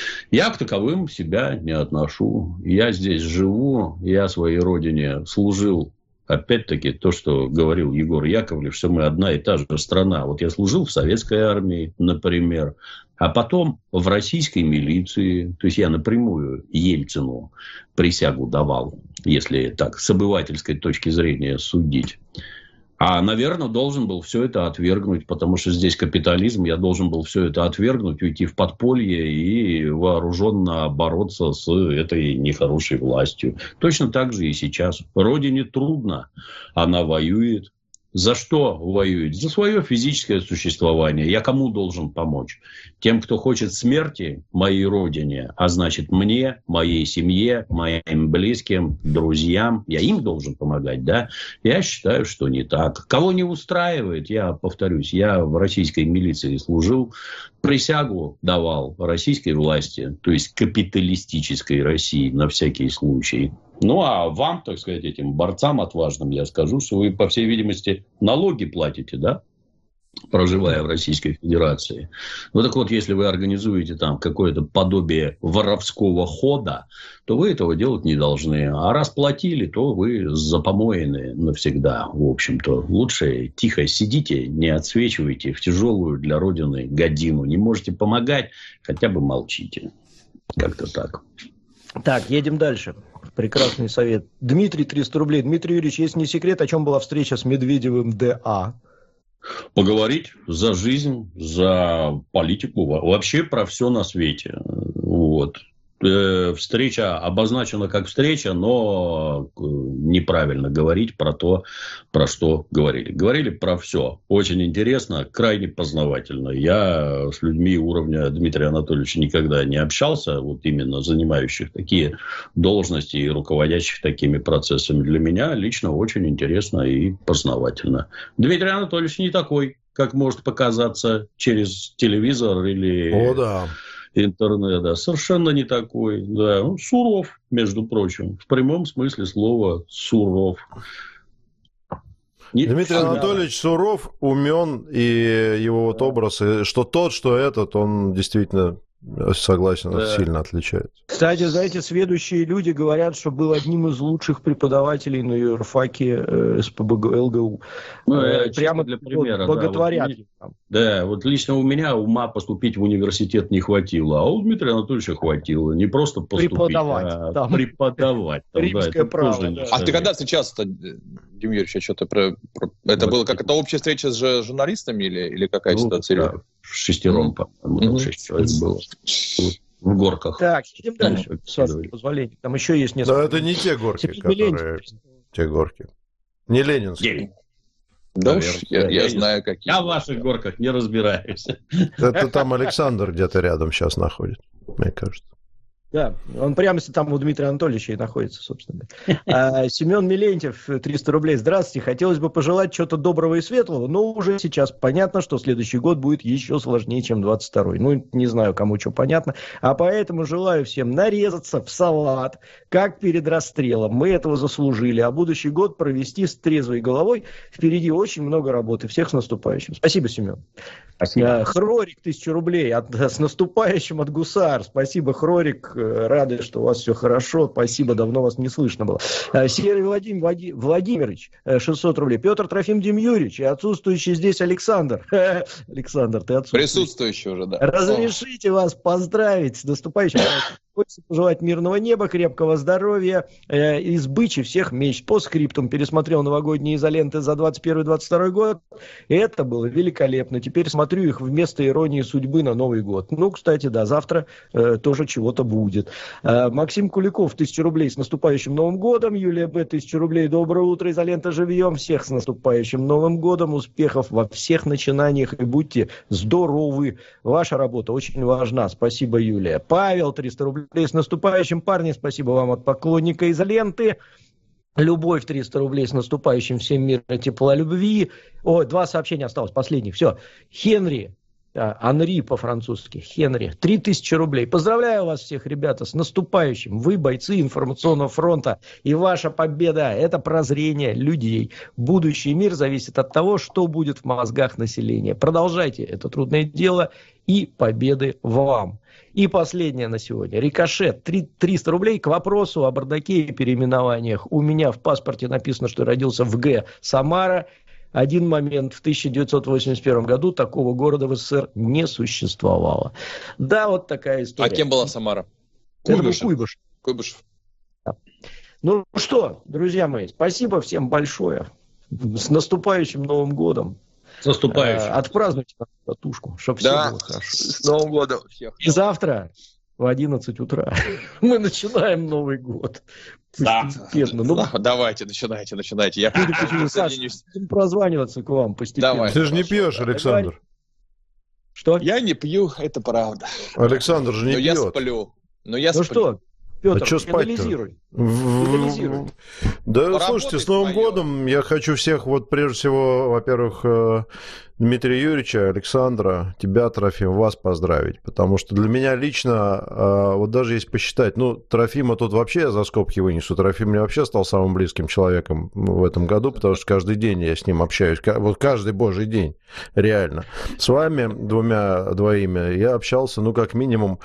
Я к таковым себя не отношу. Я здесь живу, я своей родине служил. Опять-таки, то, что говорил Егор Яковлев, что мы одна и та же страна. Вот я служил в советской армии, например, а потом в российской милиции. То есть я напрямую Ельцину присягу давал, если так с обывательской точки зрения судить. А, наверное, должен был все это отвергнуть, потому что здесь капитализм. Я должен был все это отвергнуть, уйти в подполье и вооруженно бороться с этой нехорошей властью. Точно так же и сейчас. Родине трудно, она воюет. За что воюет? За свое физическое существование. Я кому должен помочь? Тем, кто хочет смерти моей родине, а значит мне, моей семье, моим близким, друзьям. Я им должен помогать, да? Я считаю, что не так. Кого не устраивает, я повторюсь, я в российской милиции служил, присягу давал российской власти, то есть капиталистической России на всякий случай. Ну, а вам, так сказать, этим борцам отважным, я скажу, что вы, по всей видимости, налоги платите, да, проживая в Российской Федерации. Ну, так вот, если вы организуете там какое-то подобие воровского хода, то вы этого делать не должны. А раз платили, то вы запомоены навсегда, в общем-то. Лучше тихо сидите, не отсвечивайте в тяжелую для Родины годину. Не можете помогать, хотя бы молчите. Как-то так. Так, едем дальше. Прекрасный совет. Дмитрий, 300 рублей. Дмитрий Юрьевич, если не секрет, о чем была встреча с Медведевым ДА? Поговорить за жизнь, за политику, вообще про все на свете. Вот. Встреча обозначена как встреча, но неправильно говорить про то, про что говорили. Говорили про все. Очень интересно, крайне познавательно. Я с людьми уровня Дмитрия Анатольевича никогда не общался, вот именно занимающих такие должности и руководящих такими процессами. Для меня лично очень интересно и познавательно. Дмитрий Анатольевич не такой, как может показаться через телевизор или... О, да. Интернета. Совершенно не такой. Да. Он суров, между прочим. В прямом смысле слова суров. Дмитрий Анатольевич суров, умен, и его вот образ, и что тот, что этот, он действительно, согласен, сильно отличается. Кстати, знаете, следующие люди говорят, что был одним из лучших преподавателей на юрфаке СПбГУ ЛГУ. Прямо для примера. Боготворят. Да, вот лично у меня ума поступить в университет не хватило, а у Дмитрия Анатольевича хватило. Не просто поступить, а преподавать. Римское право. Да. А ты когда встречался-то, Дим Юрьевич, что-то это было как это общая встреча с журналистами или какая ситуация? Да, шестером, по-моему, 6 человек было. В горках. Так, идем дальше, с вашего позволения. Там еще есть несколько... Но это не те горки, которые... Те горки. Не ленинские. Да уж, я знаю, какие. Я в ваших горках не разбираюсь. Это там Александр где-то рядом сейчас находится, мне кажется. Да, он прямо там у Дмитрия Анатольевича и находится, собственно. Семен Милентьев, 300 рублей. Здравствуйте. Хотелось бы пожелать чего-то доброго и светлого, но уже сейчас понятно, что следующий год будет еще сложнее, чем 22-й. Ну, не знаю, кому что понятно. А поэтому желаю всем нарезаться в салат, как перед расстрелом. Мы этого заслужили. А будущий год провести с трезвой головой. Впереди очень много работы. Всех с наступающим. Спасибо, Семен. Спасибо. Хрорик, 1000 рублей. С наступающим от Гусар. Спасибо, Хрорик. Рады, что у вас все хорошо. Спасибо, давно вас не слышно было. Серый Владимирович, 600 рублей. Петр Трофим Дим Юрьевич и отсутствующий здесь Александр. Александр, ты отсутствующий. Присутствующий уже, да. Разрешите вас поздравить с наступающим. Хочется пожелать мирного неба, крепкого здоровья, из бычи всех меч. По скриптум пересмотрел новогодние изоленты за 21-22 год. И это было великолепно. Теперь смотрю их вместо иронии судьбы на Новый год. Ну, кстати, да, завтра тоже чего-то будет. Максим Куликов, 1000 рублей с наступающим Новым годом. Юлия Б., 1000 рублей. Доброе утро, изолента живьем. Всех с наступающим Новым годом. Успехов во всех начинаниях и будьте здоровы. Ваша работа очень важна. Спасибо, Юлия. Павел, 300 рублей с наступающим, парни. Спасибо вам от поклонника изоленты. Любовь, 300 рублей с наступающим. Всем мира, тепла, любви. Ой, 2 сообщения осталось, последних. Все. Хенри. Анри по-французски. Хенри. 3000 рублей. Поздравляю вас всех, ребята, с наступающим. Вы бойцы информационного фронта. И ваша победа – это прозрение людей. Будущий мир зависит от того, что будет в мозгах населения. Продолжайте это трудное дело. И победы вам. И последнее на сегодня. Рикошет. 300 рублей к вопросу о бардаке и переименованиях. У меня в паспорте написано, что родился в Г. Самара. Один момент. В 1981 году такого города в СССР не существовало. Да, вот такая история. А кем была Самара? Это был Куйбышев. Куйбышев. Да. Ну что, друзья мои, спасибо всем большое. С наступающим Новым годом. С наступающим. Отпразднуйте татушку, чтобы все было хорошо. С Новым годом всех. И завтра в 11 утра мы начинаем Новый год. Да. Давайте, начинайте. Я буду прозваниваться к вам постепенно. Давай. Ты же не пьешь, Александр. Что? Я не пью, это правда. Александр же не пьет. Но я сплю. Что? Петр, а что спать-то? Да, слушайте, с Новым годом я хочу всех, вот прежде всего, во-первых, Дмитрия Юрьевича, Александра, тебя, Трофим, вас поздравить, потому что для меня лично, вот даже если посчитать, ну, Трофима тут вообще я за скобки вынесу, Трофим мне вообще стал самым близким человеком в этом году, потому что каждый день я с ним общаюсь, вот каждый божий день, реально. С вами, двоими, я общался, ну, как минимум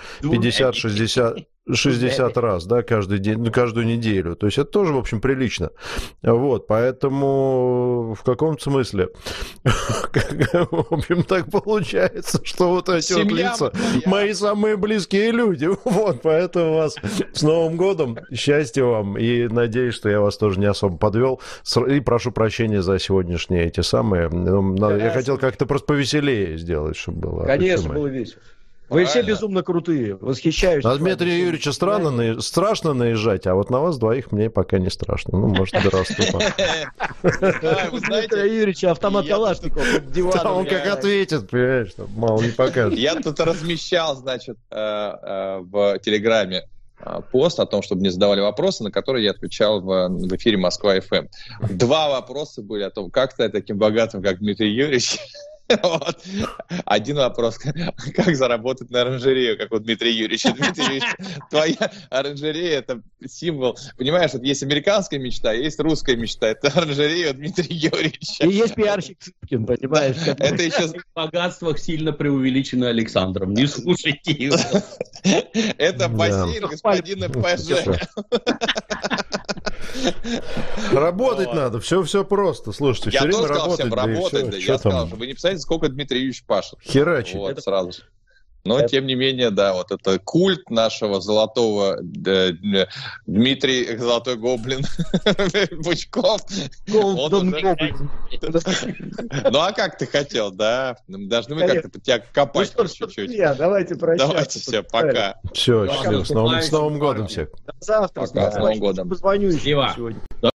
50-60 раз, да, каждый день, ну, каждую неделю. То есть это тоже, в общем, прилично. Вот, поэтому в каком-то смысле, в общем, так получается, что вот эти вот лица мои самые близкие люди. Вот, поэтому вас с Новым годом, счастья вам, и надеюсь, что я вас тоже не особо подвел. И прошу прощения за сегодняшние эти самые. Я хотел как-то просто повеселее сделать, чтобы было. Конечно, было весело. Вы все безумно крутые, восхищаюсь. На Дмитрия Юрьевича страшно наезжать, а вот на вас двоих мне пока не страшно. Ну, может, дорасту. Дмитрия Юрьевича автомат Калашников под диваном. Он как ответит, понимаешь, мало не покажет. Я тут размещал, значит, в Телеграме пост о том, чтобы мне задавали вопросы, на которые я отвечал в эфире Москва-ФМ. 2 вопроса были о том, как стать таким богатым, как Дмитрий Юрьевич. Вот. Один вопрос. Как заработать на оранжерею, как у Дмитрия Юрьевича? Дмитрий Юрьевич, твоя оранжерея – это символ. Понимаешь, вот есть американская мечта, есть русская мечта. Это оранжерея Дмитрия Юрьевича. И есть пиарщик Цыпкин, понимаешь? Это еще в богатствах сильно преувеличено Александром. Не слушайте его. Это бассейн господина ПЖ. Работать надо, все просто. Слушайте, все время работать. Я сказал, что вы не представляете, сколько Дмитрий Юрьевич пашет. Херачит. Вот, сразу же. Но, тем не менее, да, вот это культ нашего золотого Дмитрий Золотой Гоблин Пучков. Ну, а как ты хотел, да? Должны мы как-то под тебя копать чуть-чуть. Давайте прощаться. Давайте, все, пока. Все, счастливо. С Новым годом всех. Завтра. Пока, с Новым годом. Позвоню еще сегодня.